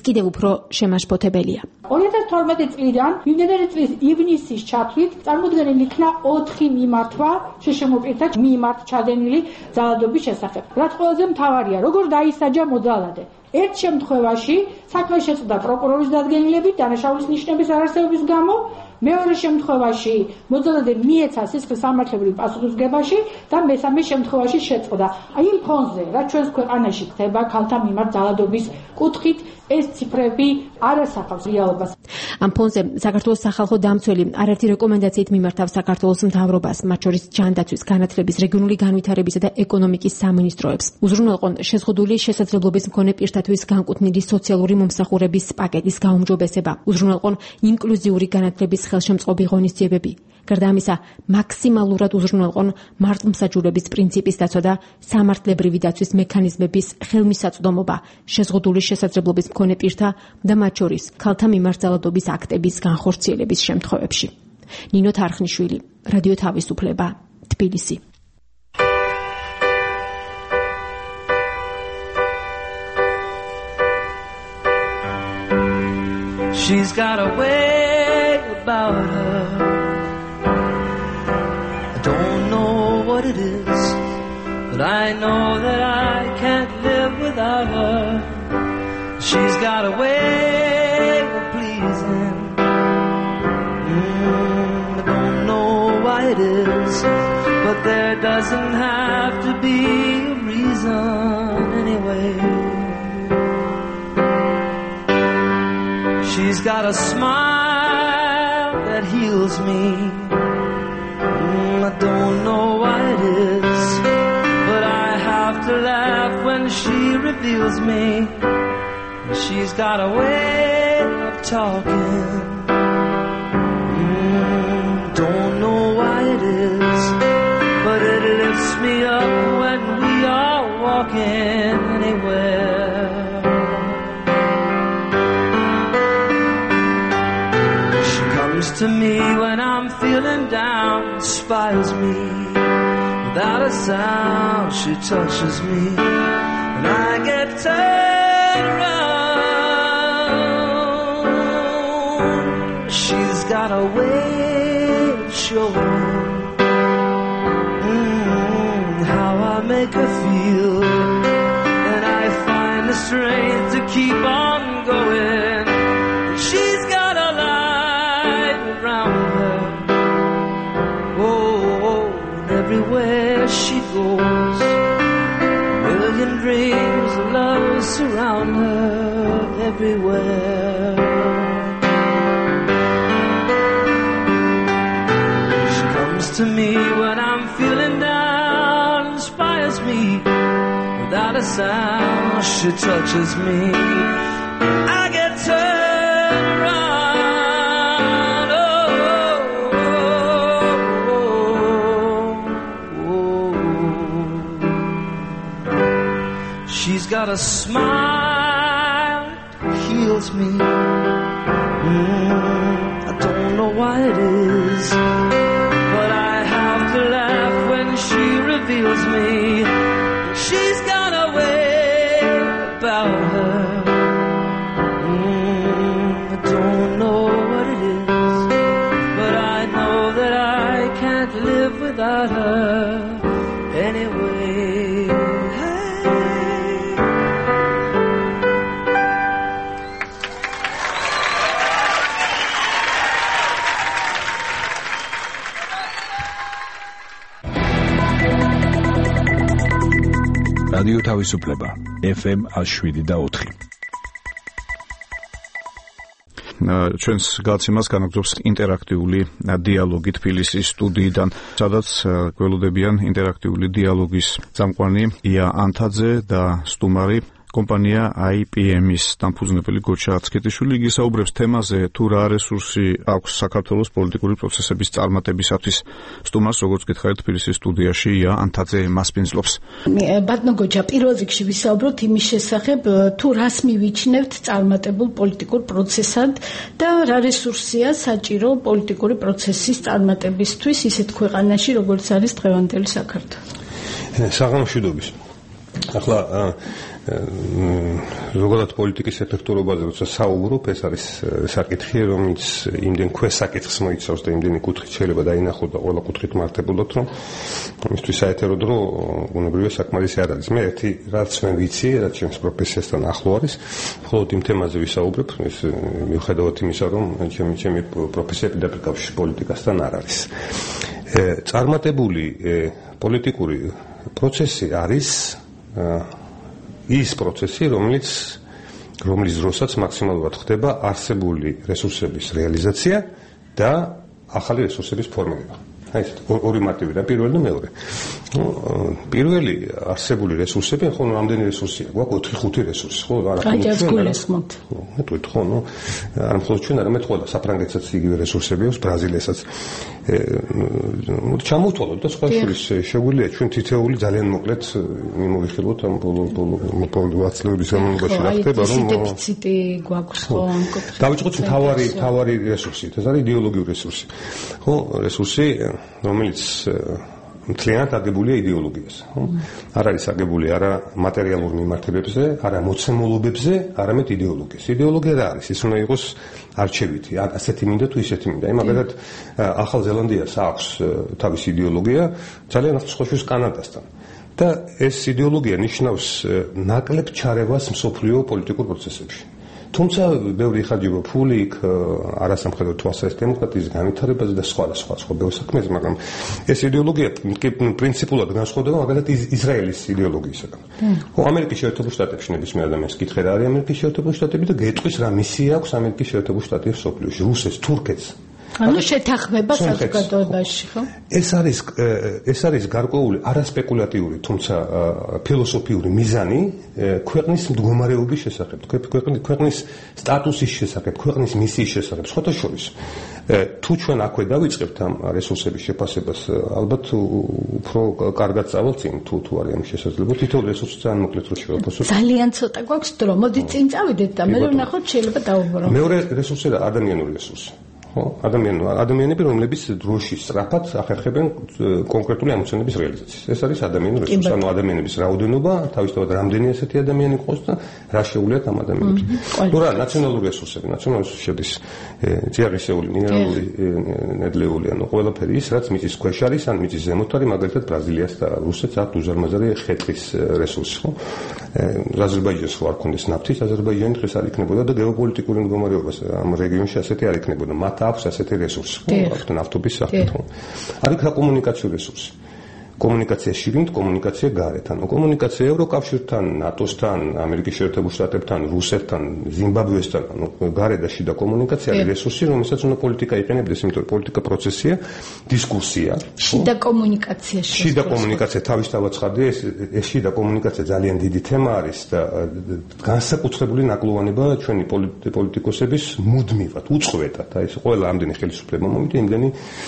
კიდევ უფრო შემაშფოთებელია. ორი ათას თორმეტი წლიდან მიმდინარე წლის ივნისის ჩათვლით წარმოდგენილი იქნა ოთხი მიმართვა შეშემოპირთა მიმართ ჩადენილი ძალადობის შესახებ. რაც ყველაზე მთავარია, როგორ დაისაჯა მოძალადე. ერთ შემთხვევაში საქმე შეწყდა პროკურორის დადგენილებით დანაშაულის ნიშნების არარსებობის გამო, მეორე შემთხვევაში მოძალადე მიეცა სისხლის სამართლებრივ პასუხისმგებაში და მესამე შემთხვევაში შეწყდა. აი იმ ფონზე, რაც ჩვენს ქვეყანაში ხდება ქალთა მიმართ ძალადობის კუთხით, ეს ციფრები არ ასახავს რეალობას. ამ ფონზე საქართველოს სახალხო დამცველი არაერთი რეკომენდაციით მიმართავს საქართველოს მთავრობას, მათ შორის ჯანდაცვის, განათლების, რეგიონული განვითარებისა და ეკონომიკის სამინისტროებს. უზრუნველყონ შეზღუდული შესაძლებლობის მქონე პირთათვის განკუთვნილი სოციალური მომსახურების პაკეტის გაუმჯობესება, უზრუნველყონ ინკლუზიური განათლების ხელშემწყობი ღონისძიებები. გარდა ამისა, მაქსიმალურად უზრუნველყონ მართლმსაჯულების პრინციპის დაცვა და სამართლებრივი დაცვის მექანიზმების ხელმისაწვდომობა შეზღუდული შესაძლებლობის მქონე პირთა და მათ შორის ქალთა მიმართ ძალადობის აქტების განხორციელების შემთხვევებში. ნინო თარხნიშვილი, რადიო თავისუფლება, თბილისი. She's got a way about her. I don't know what it is, but I know that I can't live without her. She's got a way of pleasing. Mm, I don't know why it is, but there doesn't have to be a reason anyway. She's got a smile that heals me. Mm, I don't know why it is, but I have to laugh when she reveals me. She's got a way of talking. Mm, don't know why it is, but it lifts me up when we are walking anywhere. To me when I'm feeling down, inspires me. Without a sound, she touches me, and I get turned around. She's got a way of showing mm, how I make her feel, and I find the strength to keep on going. She's got a around her, oh, oh, and everywhere she goes, a million dreams of love surround her everywhere. She comes to me when I'm feeling down, inspires me. Without a sound, she touches me. I get turned around. She's got a smile that heals me. Mm, I don't know why it is, but I have to laugh when she reveals me. She's got a way about her. Mm, I don't know what it is, but I know that I can't live without her anyway. რადიო თავისუფლება ეფ ემ one oh seven point four. ჩვენს გაცემას განაგრძობს ინტერაქტიული დიალოგი თბილისის სტუდიიდან, სადაც გველოდებიან ინტერაქტიული დიალოგის წამყვანი ია ანთაძე და სტუმარი კომპანია აი პი ემ-ის დამფუძნებელი გოჩა აცქეთიშვილი. იგი საუბრებს თემაზე, თუ რა რესურსი აქვს საქართველოს პოლიტიკური პროცესების წარმატებისათვის. სტუმარს, როგორც გითხარით, თბილისის სტუდიაში ია ანთაძე მასპინძლობს. ბატონო გოჩა, პირველ რიგში ვისაუბროთ იმის შესახებ, თუ რას მივიჩნევთ წარმატებულ პოლიტიკურ პროცესად და რა რესურსია საჭირო პოლიტიკური პროცესის წარმატებისთვის ისეთ ქვეყანაში, როგორც არის დღევანდელი საქართველო. საღამოშვიდობის. ახლა ზოგადად პოლიტიკის ეფექტურობაზე როცა საუბრობ, ეს არის საკითხი, რომელიც იმდენ ქვესაკითხს მოიცავს და იმდენი კუთხით შეიძლება დაინახო და ყველა კუთხით მართებოდოთ, რომ მისთვის საერთო დრო უნებრივია საკმარისი არ არის. მე ერთი რაც მე ვიცი, რაც ჩემს პროფესიასთან ახლო არის, მხოლოდ იმ თემაზე ვისაუბრებ, ეს მიუხედავად იმისა, რომ ჩემი ჩემი პროფესია პირდაპირ კავშირში პოლიტიკასთან არ არის. წარმატებული პოლიტიკური პროცესი არის ის პროცესი, რომელიც რომლის დროსაც მაქსიმალურად ხდება არსებული რესურსების რეალიზაცია და ახალი რესურსების ფორმირება. აი ეს ორი მარტივია, პირველი და მეორე. ნუ პირველი არსებული რესურსები, ხო, რამდენი რესურსია? გვაქვს ოთხი ხუთი რესურსი, ხო, არა აი ეს გულისხმობ. მეტყვით, ხო, ნუ არ მხოლოდ ჩვენ, არამედ ყველა საფრანგეთსაც იგივე რესურსები აქვს, ბრაზილიასაც. ჩამოვთვალოთ და სხვა შორის შეგვიძლია ჩვენ თითეული ძალიან მოკლედ მიმოვიხილოთ ამ ბოლო ბოლო ვაცლების განმავლობაში რა ხდება, რომ დეფიციტი გვაქვს ხო ამ კუთხით. დავიწყოთ მთავარი მთავარი რესურსი, ეს არის იდეოლოგიური რესურსი. ხო, რესურსი, რომელიც მთლიანად აგებულია იდეოლოგიაზე, ხო? არ არის აგებული არა მატერიალურ მიმართებებზე, არა მოცემულობებზე, არამედ იდეოლოგიაზე. იდეოლოგია რა არის? ის უნდა იყოს არჩევითი, ასეთი მინდა თუ ისეთი მინდა. აი მაგალითად ახალ ზელანდიას აქვს თავისი იდეოლოგია, ძალიან ახლოს კანადასთან. და ეს იდეოლოგია ნიშნავს ნაკლებ ჩარევას მსოფლიო პოლიტიკურ პროცესებში. თუმცა ბევრი იხარჯება ფული იქ არასამხედრო თვალსაზრისით დემოკრატიის განვითარებაზე და სხვა და სხვა სხვა ბევრ საქმეზე, მაგრამ ეს იდეოლოგია პრინციპულად განსხვავდება მაგალითად ისრაელის იდეოლოგიისგან. ხო, ამერიკის შეერთებულ შტატებში ნებისმიერ ადამიანს კითხე რა არის ამერიკის შეერთებული შტატები და გეტყვის რა მისია აქვს ამერიკის შეერთებულ შტატებს სოფლიოში, რუსეთს, თურქეთს. ანუ შეთანხმება საზოგადოებაში, ხო? ეს არის ეს არის გარკვეული არასპეკულატიური, თუმცა ფილოსოფიური მიზანი ქვეყნის მდგომარეობის შესახებ, ქვეყნის სტატუსის შესახებ, ქვეყნის მისიის შესახებ. სხვათა შორის, თუ ჩვენ აქვე დავიწყებთ ამ რესურსების შეფასებას, ალბათ უფრო კარგად წავალთ წინ, თუ თუ არის ამ შესაძლებლობა. თითოეულ რესურსს ძალიან მოკლედ რო შევაფასოთ. ძალიან ცოტა გვაქვს დრო. მოდი წინ წავიდეთ და მე ვნახოთ შეიძლება დავუბრუნდეთ. მეორე რესურსი და ადამიანური რესურსი. ხო, ადამიანი ადამიანები, რომლებიც დროში სწრაფად ახერხებენ კონკრეტული ამოცანების რეალიზაციას. ეს არის ადამიანური რესურსი, ანუ ადამიანების რაოდენობა, თავისთავად რამდენი ასეთი ადამიანი ყავს და რა შეუძლიათ ამ ადამიანებს. თუ რა ნაციონალური რესურსები, ნაციონალური რესურსი შედის წიაღისეული, მინერალური ნედლეული, ანუ ყველაფერი ის, რაც მიწის ქვეშ არის, ან მიწის ზემოთ არის, მაგალითად ბრაზილიას და რუსეთს აქვს უზარმაზარი ხე-ტყის რესურსი, ხო? აზერბაიჯანს რო არ ქონდეს ნაფთის, აზერბაიჯანი დღეს არ იქნებოდა და გეოპოლიტიკური მდგომარეობა ამ რეგიონში ასეთი არ იქნებოდა. მათ აქვს ასეთი რესურსი, ხო, აქვს ნავთობის სახით, ხო. არის რა კომუნიკაციური რესურსი. კომუნიკაცია შიგნით, კომუნიკაცია გარეთ. ანუ კომუნიკაცია ევროკავშირთან, ნატოსთან, ამერიკის შეერთებულ შტატებთან, რუსეთთან, ზიმბაბვესთან, ანუ გარე და შიდა კომუნიკაცია არის რესურსი, რომელსაც უნდა პოლიტიკა იყენებდეს, იმიტომ რომ პოლიტიკა პროცესია, დისკუსია. შიდა კომუნიკაციაში. შიდა კომუნიკაცია თავისთავად ცხადია, ეს ეს შიდა კომუნიკაცია ძალიან დიდი თემა არის და განსაკუთრებული ნაკლოვანება ჩვენი პოლიტიკოსების მუდმივად, უწყვეტად. აი ეს ყველა ამდენი ხელისუფლება მომიდა, იმდენი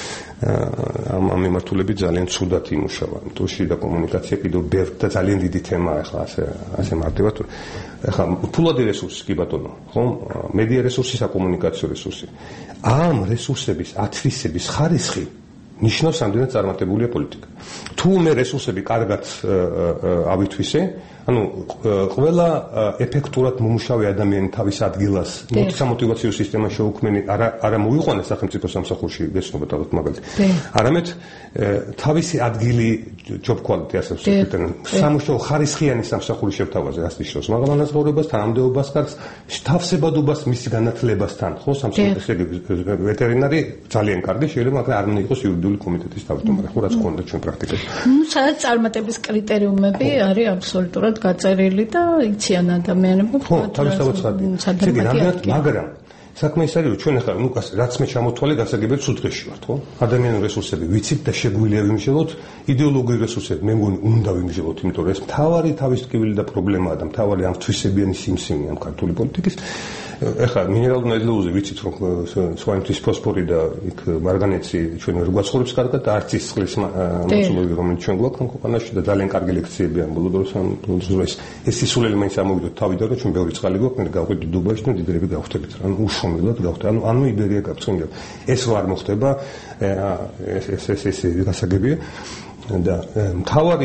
ამ ამ მიმართულებით ძალიან ცუდად იმუშავა. თუ შიდა კომუნიკაცია კიდევ ბევრ და ძალიან დიდი თემაა ახლა ასე ასე მარტივად. ახლა ფულადი რესურსი კი ბატონო, ხო? მედია რესურსი, საკომუნიკაციო რესურსი. ამ რესურსების ათვისების ხარისხი ნიშნავს ამდენად წარმატებულია პოლიტიკა. თუ მე რესურსები კარგად ავითვისე, ანუ ყველა ეფექტურად მომუშავე ადამიანი თავის ადგილას სამოტივაციო სისტემა შეუქმენი არა არა მოიყვანეს სახელმწიფო სამსახურში გესწრება თავად მაგალითად. არამედ თავისი ადგილი job quality ასე ვსწრებენ. სამუშაო ხარისხიანი სამსახური შევთავაზე რაც ნიშნავს მაღალანაზღაურებას, თანამდებობას კარგს, თავსებადობას მის განათლებასთან, ხო, სამსახურის ვეტერინარი ძალიან კარგი შეიძლება, მაგრამ არ უნდა იყოს იურიდიული კომიტეტის თავმჯდომარე, ხო, რაც ქონდა ჩვენ პრაქტიკაში. ნუ სადაც წარმატების კრიტერიუმები არის აბსოლუტურად გაწერილი და იციან ადამიანები. ხო, თავისთავად ცხადია. მაგრამ საქმე ის არის, რომ ჩვენ ახლა ნუ რაც მე ჩამოთვალე, გასაგებია სულ დღეში ვართ, ხო? ადამიანური რესურსები ვიცით და შეგვიძლია ვიმსჯელოთ, იდეოლოგიური რესურსები მე მგონი უნდა ვიმსჯელოთ, იმიტომ რომ ეს მთავარი თავის ტკივილი და პრობლემაა და მთავარი ამ თვისებიანი სიმსივნე ამ ქართული პოლიტიკის. ეხლა მინერალურ ნედლეულზე ვიცით, რომ სვანეთის ფოსფორი და იქ მარგანეცი ჩვენ ვერ გვაცხოვრებს კარგად და არც ის წყლის მოცულობები, რომელიც ჩვენ გვაქვს ამ ქვეყანაში და ძალიან კარგი ლექციები ამ ბოლო დროს ამ დროს ეს სისულელი მაინც ამოვიდოთ თავიდან, რომ ჩვენ ბევრი წყალი გვაქვს, მე გავყვეთ დუბაიში და დიდრები გავხდებით. ანუ უშრომელად გავხდეთ. ანუ ანუ იბერია გაქვს. ეს რო არ მოხდება, ეს ეს ეს გასაგებია. და მთავარი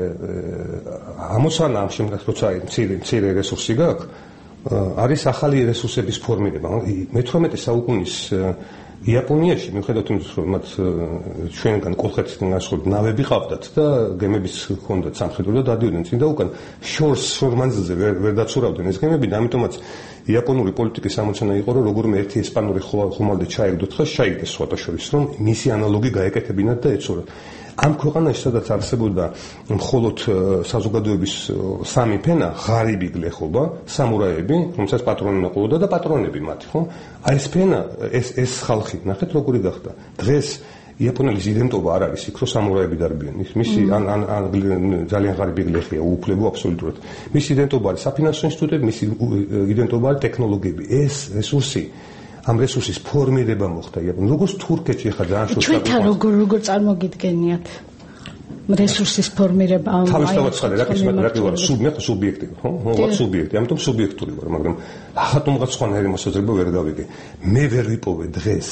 ამოცანა ამ შემდგომ როცა მცირე მცირე რესურსი გაქვს არის ახალი რესურსების ფორმირება. მეთვრამეტე საუკუნის იაპონიაში მიუხედავად იმისა, რომ მათ ჩვენგან კოლხეთისგან გასული ნავები ყავდათ და გემებიც ჰქონდათ სამხედრო და დადიოდნენ წინ და უკან შორს შორ მანძილზე ვერ ვერ დაცურავდნენ ეს გემები და ამიტომაც იაპონური პოლიტიკის ამოცანა იყო, რომ როგორიმე ერთი ესპანური ხომალდი ჩაიგდოთ ხა შეიგდეს სხვათა შორის, რომ მისი ანალოგი გაეკეთებინათ და ეცურათ. ამ ქვეყანაში სადაც არსებობდა მხოლოდ საზოგადოების სამი ფენა, ღარიბი გლეხობა, სამურაები, რომელსაც პატრონი ნაყოლოდა და პატრონები მათი, ხო? აი ეს ფენა, ეს ეს ხალხი, ნახეთ როგორი გახდა. დღეს იაპონელის იდენტობა არ არის იქ, რომ სამურაები დარბიან. მისი ან ან ან ძალიან ღარიბი გლეხია, უუფლებო აბსოლუტურად. მისი იდენტობა არის საფინანსო ინსტიტუტები, მისი იდენტობა არის ტექნოლოგიები. ეს რესურსი ამ რესურსის ფორმირება მოხდა იაპონიაში. როგორც თურქეთში ხა ძალიან შორს ჩვენთან როგორ როგორ წარმოგიდგენიათ რესურსის ფორმირება ამ თავისთავად ხარ რაკის რაკი ვარ სუბმე სუბიექტი ხო ხო სუბიექტი ამიტომ სუბიექტური ვარ მაგრამ ახატომღაც სხვანაირი მოსაზრება ვერ გავიგე მე ვერ ვიპოვე დღეს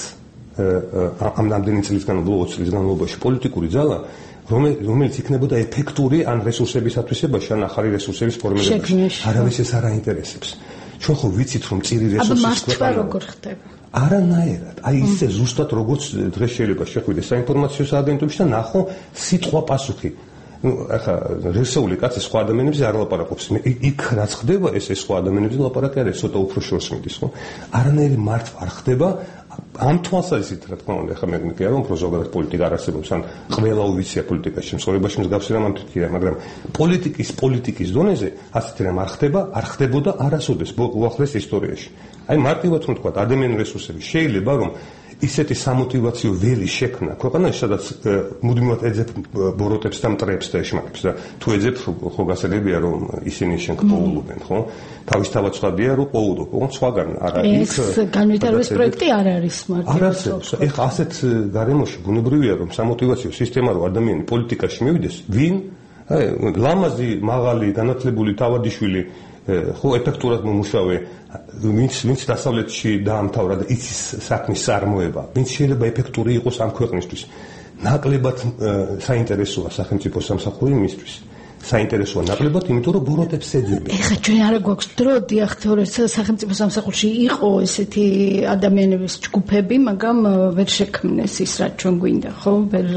ამ ნამდვილი წლის განმავლობაში ოცი წლის განმავლობაში პოლიტიკური ძალა რომელიც იქნებოდა ეფექტური ან რესურსებისათვისებაში ან ახალი რესურსების ფორმირებაში არავის ეს არ აინტერესებს ჩვენ ხო ვიცით რომ წირი რესურსის ქვეყანა როგორ ხდება არანაირად აი ისე ზუსტად როგორც დღეს შეიძლება შეხვიდე საინფორმაციო სააგენტოებში და ნახო სიტყვა პასუხი ну ახლა რესეული კაცი სხვა ადამიანებზე არ ლაპარაკობს იქ რაც ხდება ეს ეს სხვა ადამიანებზე ლაპარაკი არის ცოტა უფრო შორს მიდის ხო არანაირი მართვა არ ხდება ამ თვალსაზრისით რა თქმა უნდა ახლა მე მეკია რომ უფრო ზოგადად პოლიტიკა არ არსებობს ან ყველა უვიცია პოლიტიკაში შემსწორებაში მსგავსი რამ ამთქია მაგრამ პოლიტიკის პოლიტიკის დონეზე ასეთი რამ არ ხდება არ ხდებოდა არასოდეს უახლეს ისტორიაში აი მარტივად რომ თქვა ადამიანური რესურსები შეიძლება რომ ისეთი სამოტივაციო ველი შექმნა ქვეყანაში სადაც მუდმივად ეძებ ბოროტებს და მტრებს და ეშმაკებს და თუ ეძებ ხო გასაგებია რომ ისინი შენ გპოულობენ ხო თავისთავად სხვადია რომ პოულობ ოღონდ სხვაგან არა იქ ეს განვითარების პროექტი არ არის მარტივად ეხლა ასეთ გარემოში ბუნებრივია რომ სამოტივაციო სისტემა რო ადამიანი პოლიტიკაში მივიდეს ვინ აი ლამაზი მაღალი განათლებული თავადიშვილი ხო ეფექტურად მომუშავე ვინც ვინც დასავლეთში დაამთავრა და იცის საქმის წარმოება ვინც შეიძლება ეფექტური იყოს ამ ქვეყნისთვის ნაკლებად საინტერესოა სახელმწიფო სამსახური იმისთვის საინტერესოა ნაკლებად იმიტომ რომ ბოროტებს ეძებენ ეხლა ჩვენ არა გვაქვს დრო დიახ თორე სახელმწიფო სამსახურში იყო ესეთი ადამიანების ჯგუფები მაგრამ ვერ შექმნეს ის რაც ჩვენ გვინდა ხო ვერ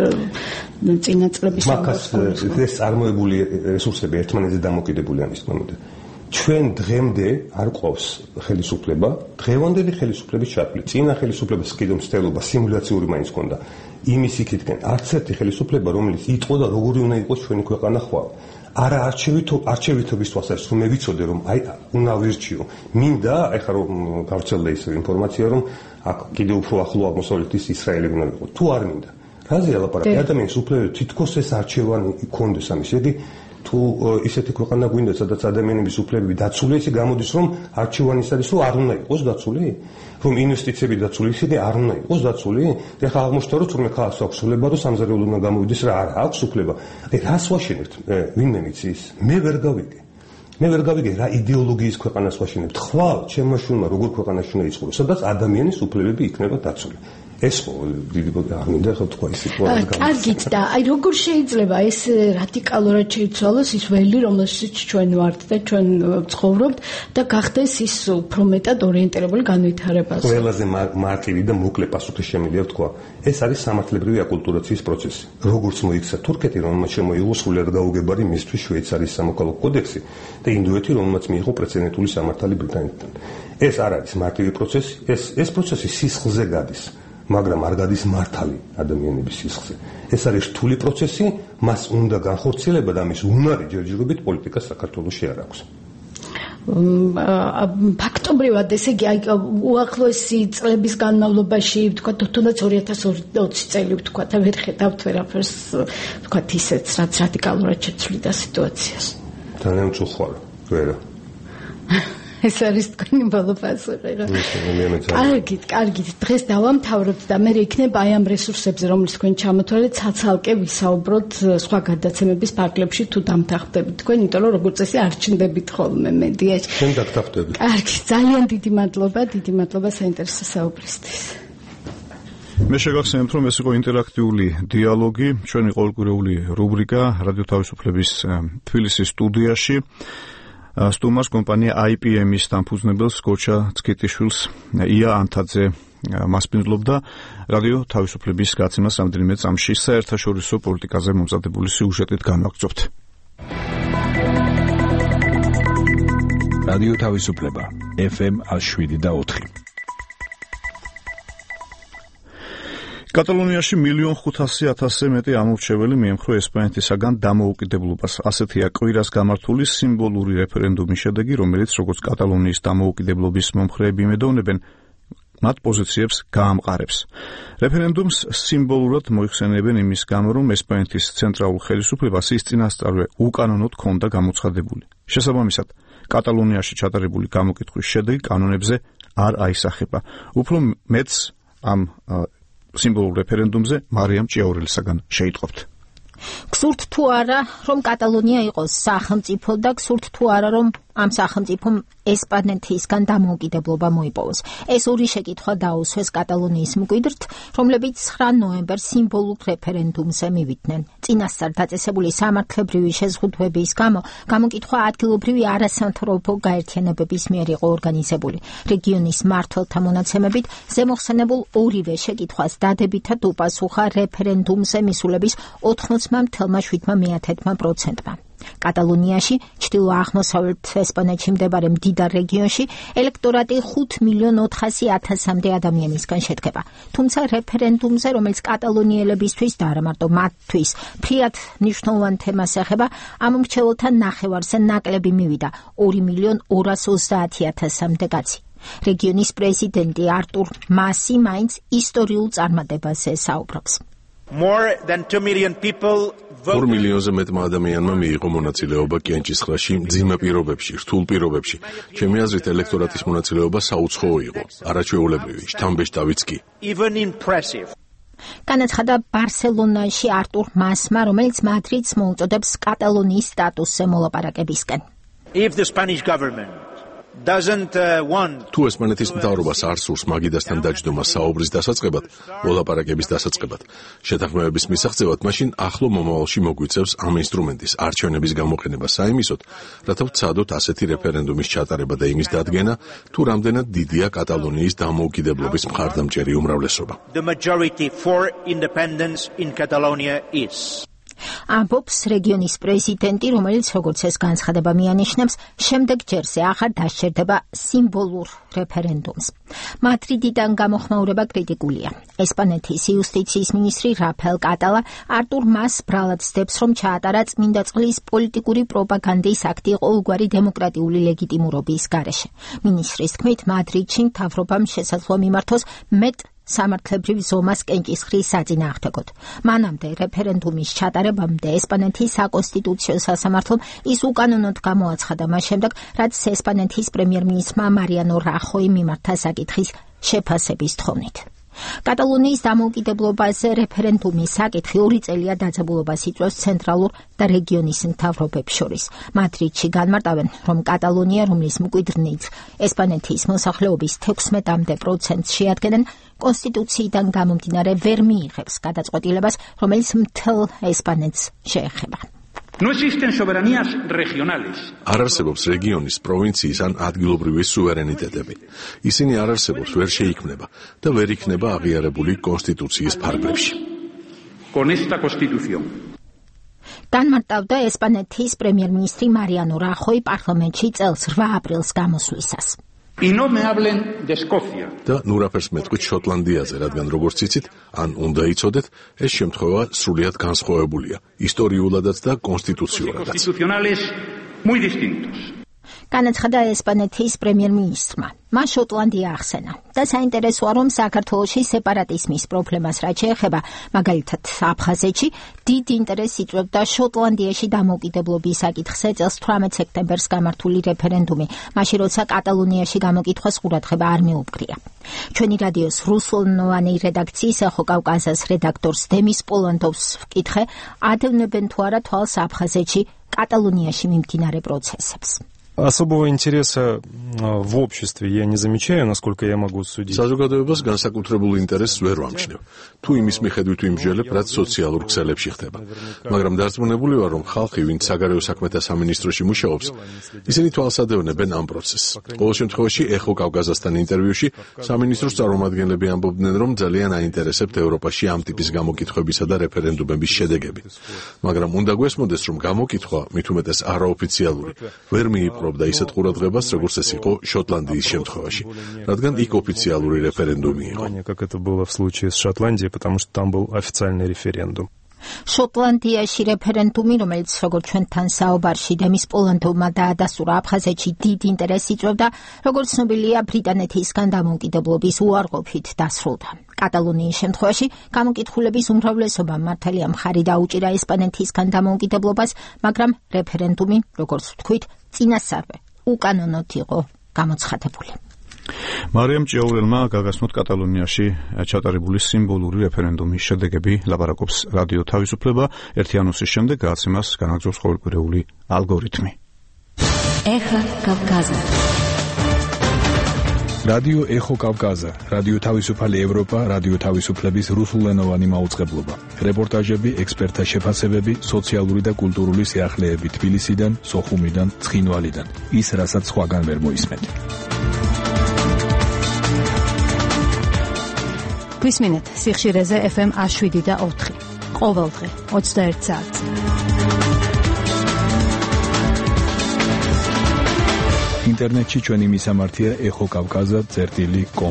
წინა წლების მაგას ეს წარმოებული რესურსები ერთმანეთზე დამოკიდებული ამის მომენტ ჩვენ დღემდე არ ყავს ხელისუფლება, დღევანდელი ხელისუფლების ჩათვლით. წინა ხელისუფლების კიდევ მცდელობა სიმულაციური მაინც ჰქონდა. იმის იქითკენ არც ერთი ხელისუფლება, რომელიც იტყო და როგორი უნდა იყოს ჩვენი ქვეყანა ხვალ. არა არჩევითო არჩევითობის თვალსაზრისით რომ მე ვიცოდე რომ აი უნდა ვირჩიო. მინდა ეხლა რომ გავრცელდა ის ინფორმაცია რომ აქ კიდევ უფრო ახლო აღმოსავლეთის ისრაელი უნდა იყოს. თუ არ მინდა. რაზეა ლაპარაკი? ადამიანის უფლებები თითქოს ეს არჩევანი იქონდეს ამის. იგი თუ ისეთი ქვეყანა გვინდა სადაც ადამიანების უფლებები დაცული ისე გამოდის რომ არჩევანის არის რომ არ უნდა იყოს დაცული რომ ინვესტიციები დაცული ისე არ უნდა იყოს დაცული ეხლა აღმოჩნდა რომ თურმე ხალხს აქვს უფლება რომ სამზარეულო უნდა გამოვიდეს რა არა აქვს უფლება აი რას ვაშენებთ ვინმე მიცის მე ვერ გავიგე მე ვერ გავიგე რა იდეოლოგიის ქვეყანას ვაშენებთ ხვალ ჩემმა შვილმა როგორ ქვეყანაში უნდა იცხოვრო სადაც ადამიანის უფლებები იქნება დაცული ეს ხო დიდი არ მინდა ხო თქვა ის სიტუაცია გამოსა. კარგით და აი როგორ შეიძლება ეს რადიკალურად შეიცვალოს ის ველი რომელშიც ჩვენ ვართ და ჩვენ ცხოვრობთ და გახდეს ის უფრო მეტად ორიენტირებული განვითარებაზე. ყველაზე მარტივი და მოკლე პასუხი შემიძლია თქვა ეს არის სამართლებრივი აკულტურაციის პროცესი. როგორც მოიქცა თურქეთი რომელმაც შემოიღო სრულად გაუგებარი მისთვის შვეიცარიის სამოქალაქო კოდექსი და ინდოეთი რომელმაც მიიღო პრეცედენტული სამართალი ბრიტანეთთან. ეს არ არის მარტივი პროცესი ეს ეს პროცესი სისხლზე გადის. მაგრამ არ გადის მართალი ადამიანების სისხლზე. ეს არის რთული პროცესი, მას უნდა განხორციელება და მის უნარი ჯერჯერობით პოლიტიკას საქართველოში არ აქვს. ფაქტობრივად ესე იგი აი უახლოესი წლების განმავლობაში თქვა თუნდაც ორი ათას ოცი წელი თქვა და ვერ ხედავთ ვერაფერს თქვა ისეც რაც რადიკალურად შეცვლიდა სიტუაციას. ძალიან უცხოა ვერა. ეს არის თქვენი ბოლო პასუხი რა. კარგით, კარგით. დღეს დავამთავრებთ და მე იქნება აი ამ რესურსებზე, რომელიც თქვენ ჩამოთვალეთ, ცალკე ვისაუბროთ სხვა გადაცემების ფარგლებში თუ დამთავრდებით თქვენ, იმიტომ რომ როგორც წესი არ ჩნდებით ხოლმე მედიაში. ჩვენ დავთავრდებით. კარგით, ძალიან დიდი მადლობა, დიდი მადლობა საინტერესო საუბრისთვის. მე შეგახსენებთ, რომ ეს იყო ინტერაქტიული დიალოგი, ჩვენი ყოველკვირეული რუბრიკა რადიო თავისუფლების თბილისის სტუდიაში. სტუმარს კომპანია აი პი ემ-ის დამფუძნებელს გოჩა ცკიტიშვილს ია ანთაძე მასპინძლობდა რადიო თავისუფლების გაცემას რამდენიმე წამში საერთაშორისო პოლიტიკაზე მომზადებული სიუჟეტით განვაგრძობთ. რადიო თავისუფლება ეფ ემ შვიდი და ოთხი. კატალონიაში მილიონ ხუთასი ათასზე მეტი ამორჩეველი მიემხრო ესპანეთისაგან დამოუკიდებლობას. ასეთია კვირას გამართული სიმბოლური რეფერენდუმის შედეგი, რომელიც როგორც კატალონიის დამოუკიდებლობის მომხრეები იმედოვნებენ, მათ პოზიციებს გაამყარებს. რეფერენდუმს სიმბოლურად მოიხსენიებენ იმის გამო, რომ ესპანეთის ცენტრალურ ხელისუფლებას ის წინასწარ უკანონოდ ჰქონდა გამოცხადებული. შესაბამისად, კატალონიაში ჩატარებული გამოკითხვის შედეგი კანონებზე არ აისახება. უფრო მეც ამ სიმბოლურ რეფერენდუმზე მარიამ ჭიაურელისაგან შეიტყობთ. გსურთ თუ არა, რომ კატალონია იყოს სახელმწიფო და გსურთ თუ არა, რომ ამ სახელმწიფომ ესპანეთისგან დამოუკიდებლობა მოიპოვოს. ეს ორი შეკითხვა დაუსვეს კატალონიის მკვიდრთ, რომლებიც ცხრა ნოემბერს სიმბოლურ რეფერენდუმზე მივიდნენ. წინასწარ დაწესებული სამართლებრივი შეზღუდვების გამო გამოკითხვა ადგილობრივი არასამთავრობო გაერთიანებების მიერ იყო ორგანიზებული. რეგიონის მმართველთა მონაცემებით ზემოხსენებულ ორივე შეკითხვას დადებითად უპასუხა რეფერენდუმზე მისულების ოთხმოცმა ათეულმა შვიდმა მეათეთმა პროცენტმა. კატალონიაში, ჩრდილო-აღმოსავლეთ ესპანეთში მდებარე მდიდარ რეგიონში, ელექტორატი ხუთ მილიონ ოთხასი ათასამდე ადამიანისგან შედგება. თუმცა რეფერენდუმზე, რომელიც კატალონიელებისთვის და არა მარტო მათთვის ფრიად მნიშვნელოვან თემას ეხება, ამ მრჩეველთა ნახევარზე ნაკლები მივიდა ორი მილიონ ორას ოცდაათი ათასამდე კაცი. რეგიონის პრეზიდენტი არტურ მასი მაინც ისტორიულ წარმატებაზე საუბრობს. More than two million people ორ მილიონზე მეტმა ადამიანმა მიიღო მონაწილეობა კენჭისყრაში, მძიმე პირობებში, რთულ პირობებში. ჩემი აზრით, ელექტორატის მონაწილეობა საუცხოო იყო, არაჩვეულებრივი, შთამბეჭდავიც კი. Even impressive. განაცხადა ბარსელონაში არტურ მასმა, რომელიც მადრიდს მოუწოდებს კატალონიის სტატუსზე მოლაპარაკებისკენ. If the Spanish government doesn't uh, want თუ ესპანეთის მთავრობას არ სურს მაგიდასთან დაჯდომა საუბრის დასაწყებად, მოლაპარაკების დასაწყებად, შეთანხმებების მისაღწევად, მაშინ ახლო მომავალში მოგვიწევს ამ ინსტრუმენტის არჩევნების გამოყენება საიმისოდ, რათა ვცადოთ ასეთი რეფერენდუმის ჩატარება და იმის დადგენა, თუ რამდენად დიდია კატალონიის დამოუკიდებლობის მხარდამჭერი უმრავლესობა. The majority for independence in Catalonia is. ამბობს რეგიონის პრეზიდენტი, რომელიც როგორც ეს განცხადება მიანიშნებს, შემდეგ ჯერზე აღარ დასჭირდება სიმბოლურ რეფერენდუმს. მადრიდიდან გამოხმაურება კრიტიკულია. ესპანეთის იუსტიციის მინისტრი რაფაელ კატალა არტურ მას ბრალად ცდებს, რომ ჩაატარა წმინდა წყლის პოლიტიკური პროპაგანდის აქტი ყოველგვარი დემოკრატიული ლეგიტიმურობის გარეშე. მინისტრის თქმით, მადრიდში მთავრობამ შესაძლოა მიმართოს მეტ სამართლებრივ ზომას კენჭისყრის საწინააღმდეგოდ. მანამდე რეფერენდუმის ჩატარებამდე ესპანეთის საკონსტიტუციო სასამართლომ ის უკანონოდ გამოაცხადა მას შემდეგ, რაც ესპანეთის პრემიერ-მინისტრმა მარიანო რახოი მიმართა საკითხის შეფასების თხოვნით. კატალონიის დამოუკიდებლობაზე რეფერენდუმის საკითხი ორი წელია დაძაბულობას იწვევს ცენტრალურ და რეგიონის მთავრობებს შორის. მადრიდში განმარტავენ, რომ კატალონია, რომლის მკვიდრნიც ესპანეთის მოსახლეობის თექვსმეტამდე პროცენტს შეადგენენ, კონსტიტუციიდან გამომდინარე ვერ მიიღებს გადაწყვეტილებას, რომელიც მთელ ესპანეთს შეეხება. No existen soberanías regionales. არ არსებობს რეგიონის, პროვინციის ან ადგილობრივი სუვერენიტეტები. ისინი არ არსებობს, ვერ შეიქმნება და ვერ იქნება აღიარებული კონსტიტუციის ფარგლებში. Con esta constitución. განმარტავდა ესპანეთის პრემიერ-მინისტრი მარიანო რახოი პარლამენტში წელს რვა აპრილს გამოსვლისას. Y no me hablen de Escocia. და ნურაფერს მეტყვით შოტლანდიაზე, რადგან როგორც იცით, ან უნდა იცოდეთ, ეს შემთხვევა სრულიად განსხვავებულია, ისტორიულადაც და კონსტიტუციურადაც. Constitucionales muy distintos. განაცხადა ესპანეთის პრემიერ-მინისტრმა. მას შოტლანდია ახსენა და საინტერესოა, რომ საქართველოში სეპარატიზმის პრობლემას რაც შეეხება, მაგალითად აფხაზეთში, დიდ ინტერესს იწვევდა შოტლანდიაში დამოუკიდებლობის საკითხზე წელს თვრამეტ სექტემბერს გამართული რეფერენდუმი, მაშინ როცა კატალონიაში გამოკითხვას ყურადღება არ მიუპყრია. ჩვენი რადიოს რუსულენოვანი რედაქციის ახო კავკასიის რედაქტორს დემის პოლანტოვს ვკითხე, ადევნებენ თუ არა თვალს აფხაზეთში, კატალონიაში მიმდინარე პროცესებს. Особого интереса в обществе я не замечаю, насколько я могу судить. საზოგადოებას განსაკუთრებულ ინტერესს ვერ ვამჩნევ. თუ იმის მიხედვით ვიმსჯელებ, რაც სოციალურ ქსელებში ხდება. მაგრამ დარწმუნებული ვარ, რომ ხალხი, ვინც საგარეო საქმეთა სამინისტროში მუშაობს, ისინი თვალსადევნებენ ამ პროცესს. ყოველ შემთხვევაში, ეხო კავკაზასთან ინტერვიუში სამინისტროს წარმომადგენლები ამბობდნენ, რომ ძალიან აინტერესებთ ევროპაში ამ ტიპის გამოკითხვებისა და რეფერენდუმების შედეგები. მაგრამ უნდა გვესმოდეს, რომ გამოკითხვა, მით უმეტეს არაოფიციალური, ვერ მიიპყრობდა ისეთ ყურადღებას, როგორც ეს იყო შოტლანდიის შემთხვევაში, რადგან იქ ოფიციალური რეფერენდუმი იყო. Как это было в случае с Шотландией, потому что там был официальный референдум. შოტლანდიაში რეფერენდუმი, რომელიც როგორც ჩვენთან საუბარში დემის პოლონთოვმა დაადასტურა აფხაზეთში დიდ ინტერესს იწვევდა, როგორც ცნობილია ბრიტანეთისგან დამოუკიდებლობის უარყოფით დასრულდა. კატალონიის შემთხვევაში გამოკითხულების უმრავლესობამ მართალია მხარი დაუჭირა ესპანეთისგან დამოუკიდებლობას, მაგრამ რეფერენდუმი, როგორც ვთქვით, წინასწარვე უკანონოდ იყო გამოცხადებული. მარიამ ჭიაურელმა გაგაცნოთ კატალონიაში ჩატარებული სიმბოლური რეფერენდუმის შედეგები, ლაპარაკობს რადიო თავისუფლება, ერთი ანონსის შემდეგ გააცემას განაგრძობს ყოველკვირეული ალგორითმი. ეხა კავკაზა. რადიო ეხო კავკაზა, რადიო თავისუფალი ევროპა, რადიო თავისუფლების რუსულენოვანი მაუწყებლობა. რეპორტაჟები, ექსპერტთა შეფასებები, სოციალური და კულტურული სიახლეები თბილისიდან, სოხუმიდან, ცხინვალიდან. ის, რასაც სხვაგან ვერ მოისმენთ. გვისმინეთ სიხშირეზე ეფ ემ ათს შვიდი და ოთხი. ყოველდღე ოცდაერთ საათს. ინტერნეტში ჩვენი მისამართია ეხო კავკაზა წერტილი კომ.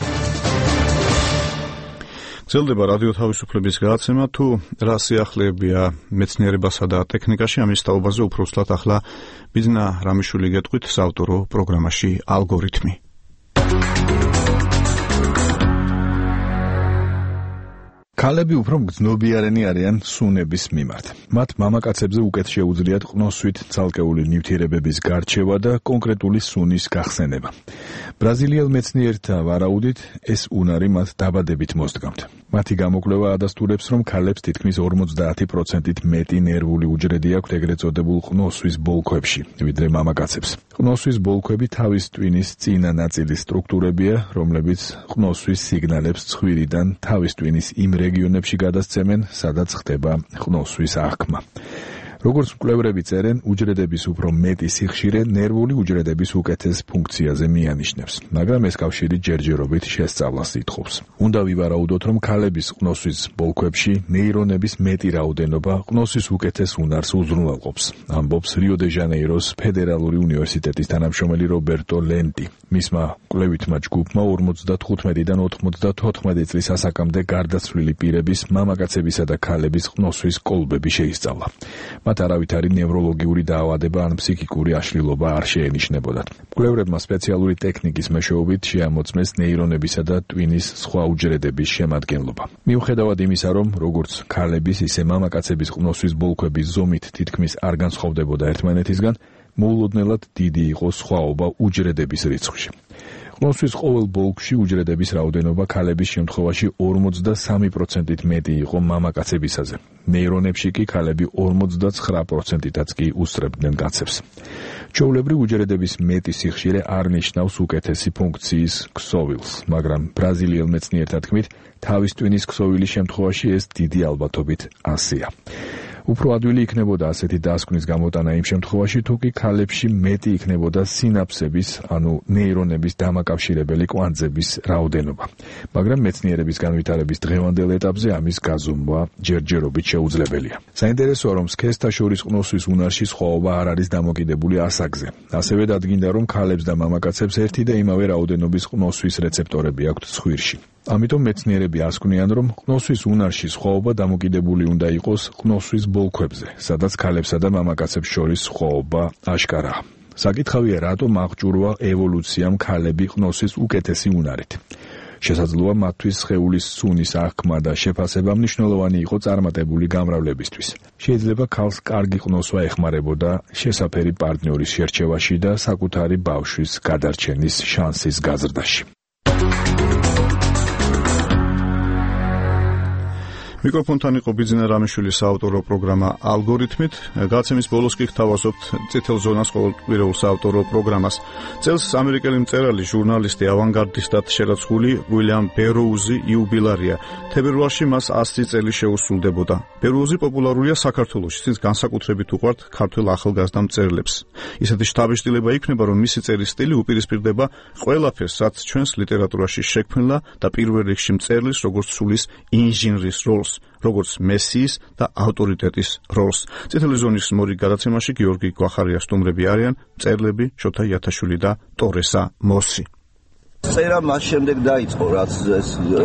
გრძელდება რადიო თავისუფლების გადაცემა, თუ რა სიახლეებია მეცნიერებასა და ტექნიკაში, ამის თაობაზე უფრო სულად ახლა ბიძნა რამიშვილი გეტყვით საავტორო პროგრამაში ალგორითმი. ქალები უფრო მგრძნობიარენი არიან სუნების მიმართ. მათ მამაკაცებზე უკეთ შეუძლიათ ყნოსვით ცალკეული ნივთიერებების გარჩევა და კონკრეტული სუნის გახსენება. ბრაზილიელ მეცნიერთა ვარაუდით, ეს უნარი მათ დაბადებით მოსდგამთ. მათი გამოკვლევა ადასტურებს, რომ ქალებს თითქმის ორმოცდაათი პროცენტით მეტი ნერვული უჯრედი აქვთ ეგრეთ წოდებულ ყნოსვის ბოლქვებში, ვიდრე მამაკაცებს. ყნოსვის ბოლქვები თავის ტვინის წინა ნაწილის სტრუქტურებია, რომლებიც ყნოსვის სიგნალებს ცხვირიდან თავის ტვინის იმ რეგიონებში გადასცემენ, სადაც ხდება ყნოსვის აღქმა. როგორც მკვლევრები წერენ, უჯრედების უფრო მეტი სიხშირე ნერვული უჯრედების უკეთეს ფუნქციაზე მიანიშნებს, მაგრამ ეს კავშირი ჯერჯერობით შესწავლას ითხოვს. უნდა ვივარაუდოთ, რომ ქალების ყნოსვის ბოლქვებში ნეირონების მეტი რაოდენობა ყნოსვის უკეთეს უნარს უზრუნველყოფს, ამბობს რიო-დე-ჟანეიროს ფედერალური უნივერსიტეტის თანამშრომელი რობერტო ლენტი. მისმა კვლევითმა ჯგუფმა ორმოცდათხუთმეტიდან ოთხმოცდათოთხმეტი წლის ასაკამდე გარდაცვლილი პირების მამაკაცებისა და ქალების ყნოსვის კოლბები შეისწავლა. მათ არავითარი ნევროლოგიური დაავადება ან ფსიქიკური აშლილობა არ შეენიშნებოდათ. მკვლევრებმა სპეციალური ტექნიკის მეშვეობით შეამოწმეს ნეირონებისა და ტვინის სხვა უჯრედების შემადგენლობა. მიუხედავად იმისა, რომ როგორც ქალების, ისე მამაკაცების ყნოსვის ბოლქვების ზომით თითქმის არ განსხვავდებოდა ერთმანეთისგან, მოულოდნელად დიდი იყო სხვაობა უჯრედების რიცხვში. ყნოსვის ყოველ ბოლქვში უჯრედების რაოდენობა ქალების შემთხვევაში ორმოცდასამი პროცენტით მეტი იყო მამაკაცებისაზე. ნეირონებში კი ქალები ორმოცდაცხრა პროცენტითაც კი უსწრებდნენ კაცებს. ჩვეულებრივ უჯრედების მეტი სიხშირე არ ნიშნავს უკეთესი ფუნქციის ქსოვილს, მაგრამ ბრაზილიელ მეცნიერთა თქმით, თავის ტვინის ქსოვილის შემთხვევაში ეს დიდი ალბათობით ასეა. უფრო ადვილი იქნებოდა ასეთი დასკვნის გამოტანა იმ შემთხვევაში, თუ კი ქალებში მეტი იქნებოდა სინაფსების, ანუ ნეირონების დამაკავშირებელი კვანძების რაოდენობა. მაგრამ მეცნიერების განვითარების დღევანდელ ეტაპზე ამის გაზომვა ჯერჯერობით შეუძლებელია. საინტერესოა, რომ სქესთა შორის ყნოსვის უნარში სხვაობა არ არის დამოკიდებული ასაკზე. ასევე დადგინდა, რომ ქალებს და მამაკაცებს ერთი და იმავე რაოდენობის ყნოსვის რეცეპტორები აქვთ ცხვირში. ამიტომ მეცნიერები ასკვნიან, რომ ყნოსვის უნარში სხვაობა დამოკიდებული უნდა იყოს ყნოსვის ბოლქვებზე, სადაც ქალებსა და მამაკაცებს შორის სხვაობა აშკარაა. საკითხავია, რატომ აღჭურვა ევოლუციამ ქალები ყნოსვის უკეთესი უნარით. შესაძლოა მათთვის სხეულის სუნის აღქმა და შეფასება მნიშვნელოვანი იყო წარმატებული გამრავლებისთვის. შეიძლება ქალს კარგი ყნოსვა ეხმარებოდა შესაფერი პარტნიორის შერჩევაში და საკუთარი ბავშვის გადარჩენის შანსის გაზრდაში. მიკროფონთან იყო ბიძინა რამიშვილის საავტორო პროგრამა ალგორითმით. გაცემის ბოლოს კი გთავაზობთ წითელ ზონას ყოველკვირეულ საავტორო პროგრამას. წელს ამერიკელი მწერალი, ჟურნალისტი, ავანგარდისტად შერაცხული უილიამ ბეროუზი იუბილარია. თებერვალში მას ასი წელი შეუსრულდებოდა. ბეროუზი პოპულარულია საქართველოში, თუმცა განსაკუთრებით უყვართ ქართველ ახალგაზრდა მწერლებს. ისეთი შთაბეჭდილება იქნება, რომ მისი წერის სტილი უპირისპირდება ყველაფერს, რაც ჩვენს ლიტერატურაში შექმნილა და პირველ რიგში მწერლის, როგორც სულის ინჟინრის როლს, როგორც მესიის და ავტორიტეტის როლს. წითელი ზონის მორიგ გადაცემაში გიორგი გვახარიას სტუმრები არიან მწერლები შოთა იათაშვილი და ტორესა მოსი. წერა მას შემდეგ დაიწყო, რაც ეს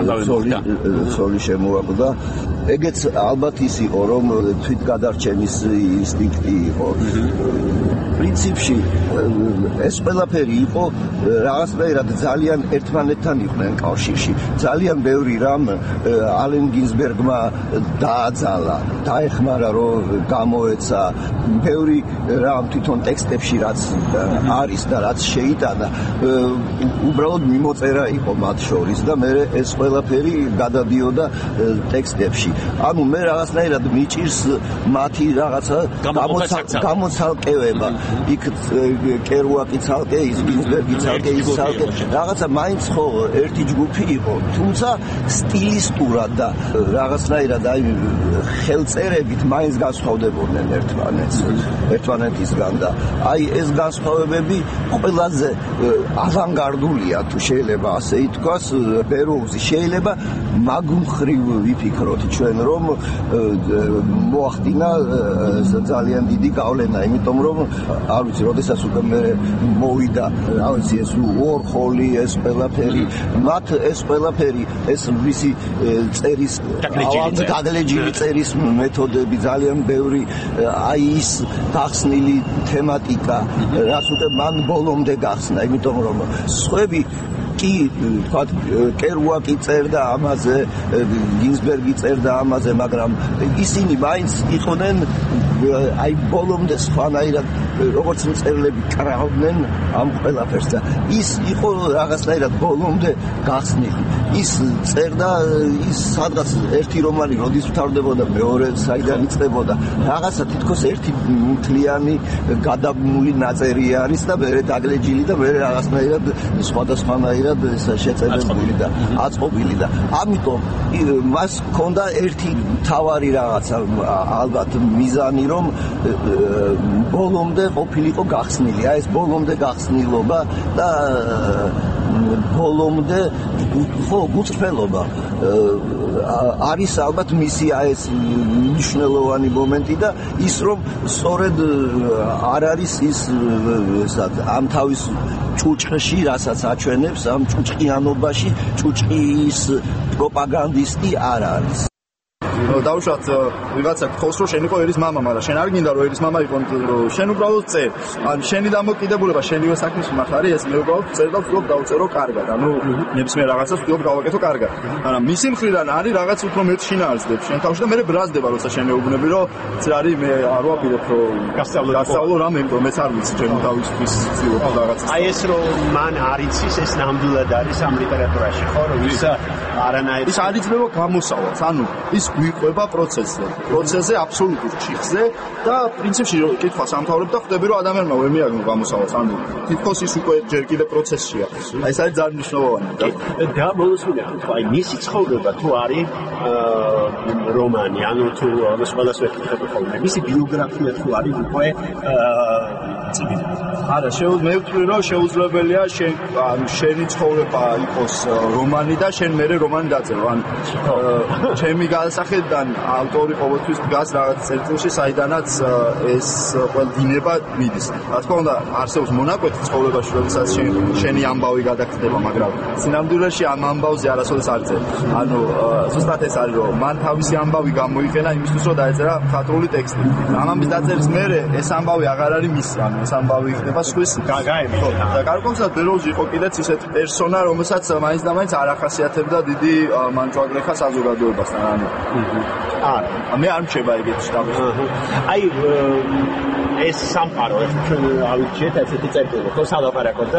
სოლი შემოაკვდა. ეგეც ალბათ ის იყო, რომ თვითგადარჩენის ინსტინქტი იყო. პრინციპში ეს ყველაფერი იყო რაღაცნაირად ძალიან ერთმანეთთან იყვნენ კავშირში. ძალიან ბევრი რამ ალენ გინზბერგმა დააძალა, დაეხმარა, რომ გამოეცა. ბევრი რამ თვითონ ტექსტებში რაც არის და რაც შეიტანა, უბრალოდ მიმოწერა იყო მათ შორის და მე ეს ყველაფერი გადადიოდა ტექსტებში. ანუ მე რაღაცნაირად მიჭირს მათი რაღაცა გამოცალკევება. იქ კერუაკი ცალკე, ის გინზბერგი ცალკე, ის ცალკე. რაღაცა მაინც ხო ერთი ჯგუფი იყო, თუმცა სტილისტურად და რაღაცნაირად აი ხელწერებით მაინც განსხვავდებოდნენ ერთმანეთს, ერთმანეთისგან და აი ეს განსხვავებები ყველაზე ავანგარდულია. შეიძლება ასე ითქვას, ბეროუზი შეიძლება მაგმხრივ ვიფიქროთ ჩვენ, რომ მოახდინა ძალიან დიდი გავლენა, იმიტომ რომ არ ვიცი, როდესაც უკვე მე მოვიდა, რა ვიცი, ეს უორჰოლი, ეს ყველაფერი, მათ ეს ყველაფერი, ეს მისი წერის გაგლეჯილი წერის მეთოდები, ძალიან ბევრი აი ის გახსნილი თემატიკა, რაც უკვე მან ბოლომდე გახსნა, იმიტომ რომ სხვები კი თქვათ კერუაკი წერდა ამაზე, გინზბერგი წერდა ამაზე, მაგრამ ისინი მაინც იყვნენ აი ბოლომდე სხვანაირად, როგორც მწერლები კრავდნენ ამ ყველაფერს და ის იყო რაღაცნაირად ბოლომდე გახსნილი. ის წერდა, ის სადღაც ერთი რომანი როდის მთავრდებოდა, მეორე საიდან იწყებოდა, რაღაცა თითქოს ერთი მთლიანი გადაბმული ნაწერი არის და მე დაგლეჯილი და მე რაღაცნაირად სხვადასხვანაირად შეწებებული და აწყობილი და ამიტომ მას ჰქონდა ერთი მთავარი რაღაცა ალბათ მიზანი, რომ ბოლომდე ყოფილიყო გახსნილი. აი ეს ბოლომდე გახსნილობა და ბოლომდე ხო გუწრფელობა არის ალბათ მისი აი ეს მნიშვნელოვანი მომენტი და ის რომ სწორედ არ არის ის ამ თავის ჭუჭყში, რასაც აჩვენებს, ამ ჭუჭყიანობაში ჭუჭყის პროპაგანდისტი არ არის. დავუშვათ ვიღაცა გთხოვს რომ შენ იყო ერის მამა, მაგრამ შენ არ გინდა რომ ერის მამა იყო, შენ უბრალოდ წერ. ან შენი დამოკიდებულება შენივე საქმის მიმართ არის, ეს მე უბრალოდ წერ და ვთქვი დავწერო კარგად. ანუ ნებისმიერ რაღაცას ვთქვი გავაკეთო კარგად. მაგრამ მისი მხრიდან არის რაღაც უფრო მეტ შინაარსდებს შენ თავში და მე ბრაზდება როცა შენ მეუბნები რომ ეს არის მე არ ვაპირებ რომ გასწავლო რამე, იმიტომ მეც არ ვიცი ჩემი თავისთვის ვცდილობ რაღაცას. აი ეს რომ მან არ იცის, ეს ნამდვილად არის ამ ლიტერატურაში, ხო, რომ ის არანაირი ის არ იძლევა გამოსავალს, ანუ ის გვიყვება პროცესზე, პროცესზე აბსოლუტურ ჩიხზე და პრინციპში კითხვას ამთავრებ და ხვდები რომ ადამიანმა ვერ მიაგნო გამოსავალს, ანუ თითქოს ის უკვე ჯერ კიდე პროცესშია. აი ეს არის ძალიან მნიშვნელოვანი და და მოლოსული ხო, აი მისი ცხოვრება თუ არის რომანი, ანუ თუ ამას ყველას ვერ ვთქვი ხოლმე, მისი ბიოგრაფია თუ არის უკვე წიგნი. არა, მე ვთვლი რომ შეუძლებელია შენ შენი ცხოვრება იყოს რომანი და შენ მერე რომანი დაწერო, ან ჩემი გასახედიდან ავტორი ყოველთვის დგას რაღაც წერტილში, საიდანაც ეს ყველა დინება მიდის. რა თქმა უნდა, არსებობს მონაკვეთი ცხოვრებაში, როდესაც შენი ამბავი გადაგხდება, მაგრამ სინამდვილეში ამ ამბავზე არასოდეს არ წერს. ანუ ზუსტად ეს არის, რომ მან თავისი ამბავი გამოიყენა იმისთვის, რომ დაეწერა მხატვრული ტექსტი. ამ ამბის დაწერის მერე ეს ამბავი აღარ არის მისი, ანუ ეს ამბავი იქნება სხვის. გაიგე. და გარკვეულწილად ბეროუზი იყო კიდეც ისეთ პერსონა, რომელსაც მაინც და მაინც არ ახასიათებდა დიდი მანჭვაგრეხა საზოგადოებასთან. ანუ აა მე არ მჩება ეგეთი შტაბი. აი ეს სამყარო, ეს ჩვენ ავიჩეთ ესეთი წერტილი, ხო, სალაპარაკო და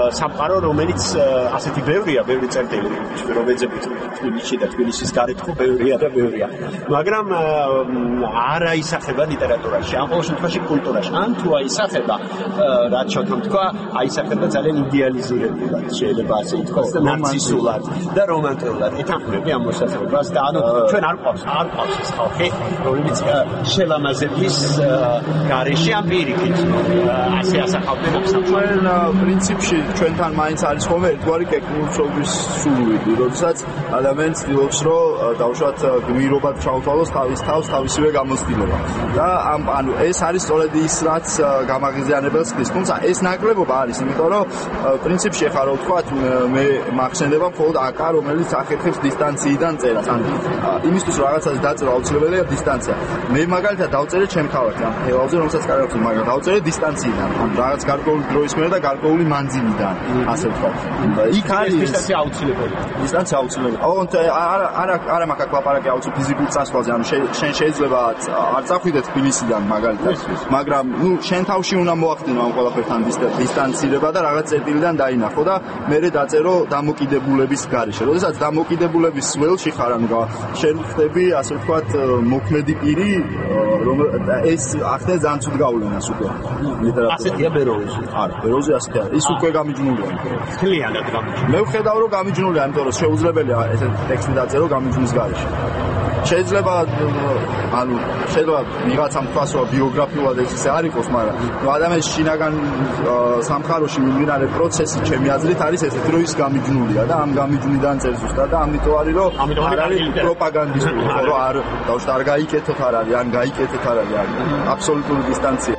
სამყარო, რომელიც ასეთი ბევრია, ბევრი წერტილი, რომ ეძებთ თბილისში და თბილისის გარეთ ხო ბევრი ბევრია და ბევრია. მაგრამ არ აისახება ლიტერატურაში, ან ყოველ შემთხვევაში კულტურაში. ან თუ აისახება, რაც შოთამ თქვა, აისახება ძალიან იდეალიზირებულად, შეიძლება ასე ითქვას და ნარცისულად და რომანტიკულად. ეთანხმები ამ მოსაზრებას და ანუ ჩვენ არ ყავს, არ ყავს ეს ხალხი, რომელიც შელამაზების გარეშე ამ პირიქით ასე ასახავდნენ ამ სამყაროს. ჩვენ პრინციპში ჩვენთან მაინც არის ხოლმე ერთგვარი კეთილმოწყობის სურვილი, როდესაც ადამიანი ცდილობს, რომ დავუშვათ გმირობად ჩაუთვალოს თავის თავს თავისივე გამოცდილება. და ამ ანუ ეს არის სწორედ ის, რაც გამაღიზიანებელს ხდის. თუმცა ეს ნაკლებობა არის, იმიტომ რომ პრინციპში ახლა რო ვთქვათ, მე მახსენდება მხოლოდ აკა, რომელიც ახერხებს დისტანციიდან წერას. ან იმისთვის რომ რაღაცას დაწერო აუცილებელია დისტანცია. მე მაგალითად დავწერე ჩემ თავად ამ თეორიაზე, რომელსაც კარგავს, მაგრამ დავწერე დისტანციიდან, ან რაღაც გარკვეული დროის მერე და გარკვეული მანძილიდან, ასე ვთქვათ. იქ არის დისტანცია აუცილებელია. დისტანცია აუცილებელია. ოღონდ არა არა არა მაგ აკლაპარაკი აუცილებელი ფიზიკურ წასვლაზე, ანუ შენ შეიძლება არ წახვიდე თბილისიდან მაგალითად, მაგრამ ნუ შენ თავში უნდა მოახდინო ამ ყველაფერთან დისტანცირება და რაღაც წერტილიდან დაინახო და მერე დაწერო დამოკიდებულების გარეშე. როდესაც დამოკიდებულების ველში ხარ, ანუ შენ ხდები, ასე ვთქვათ, მოქმედი პირი, რომ ეს ახდე ძალიან ცუდ გავლენას უკვე. ასეთია ბეროუზი. არა, ბეროუზი ასეთია. ის უკვე გამიჯნულია. მთლიანად გამიჯნულია. მე ვხედავ, რომ გამიჯნულია, იმიტომ რომ შეუძლებელია ესეთ ტექსტი დაწერო გამიჯნის გარეშე. შეიძლება ანუ შეიძლება ვიღაცამ თქვას, რომ ბიოგრაფიულად ეს ისე არ იყოს, მაგრამ ადამიანის შინაგან სამყაროში მიმდინარე პროცესი ჩემი აზრით არის ესეთი, რომ ის გამიჯნულია და ამ გამიჯნიდან წერს ზუსტად და ამიტომ არის, რომ არ არის პროპაგანდისტური, რომ არ დავუშვათ არ გაიკეთოთ არ არის, ან გაიკეთეთ არ არის, არის აბსოლუტური დისტანცია.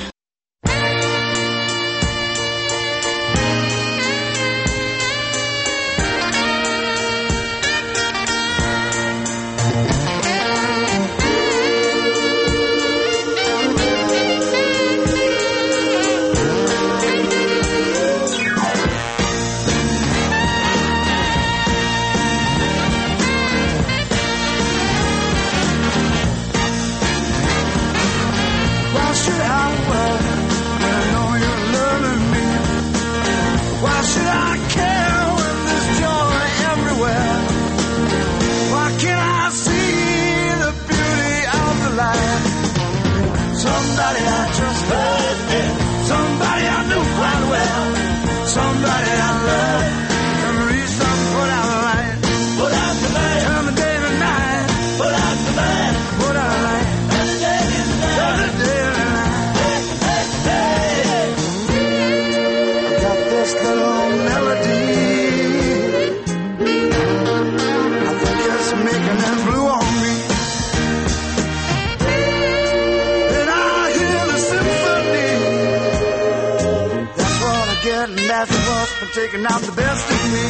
Taking out the best of me.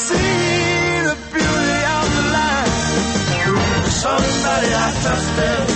Somebody I trusted.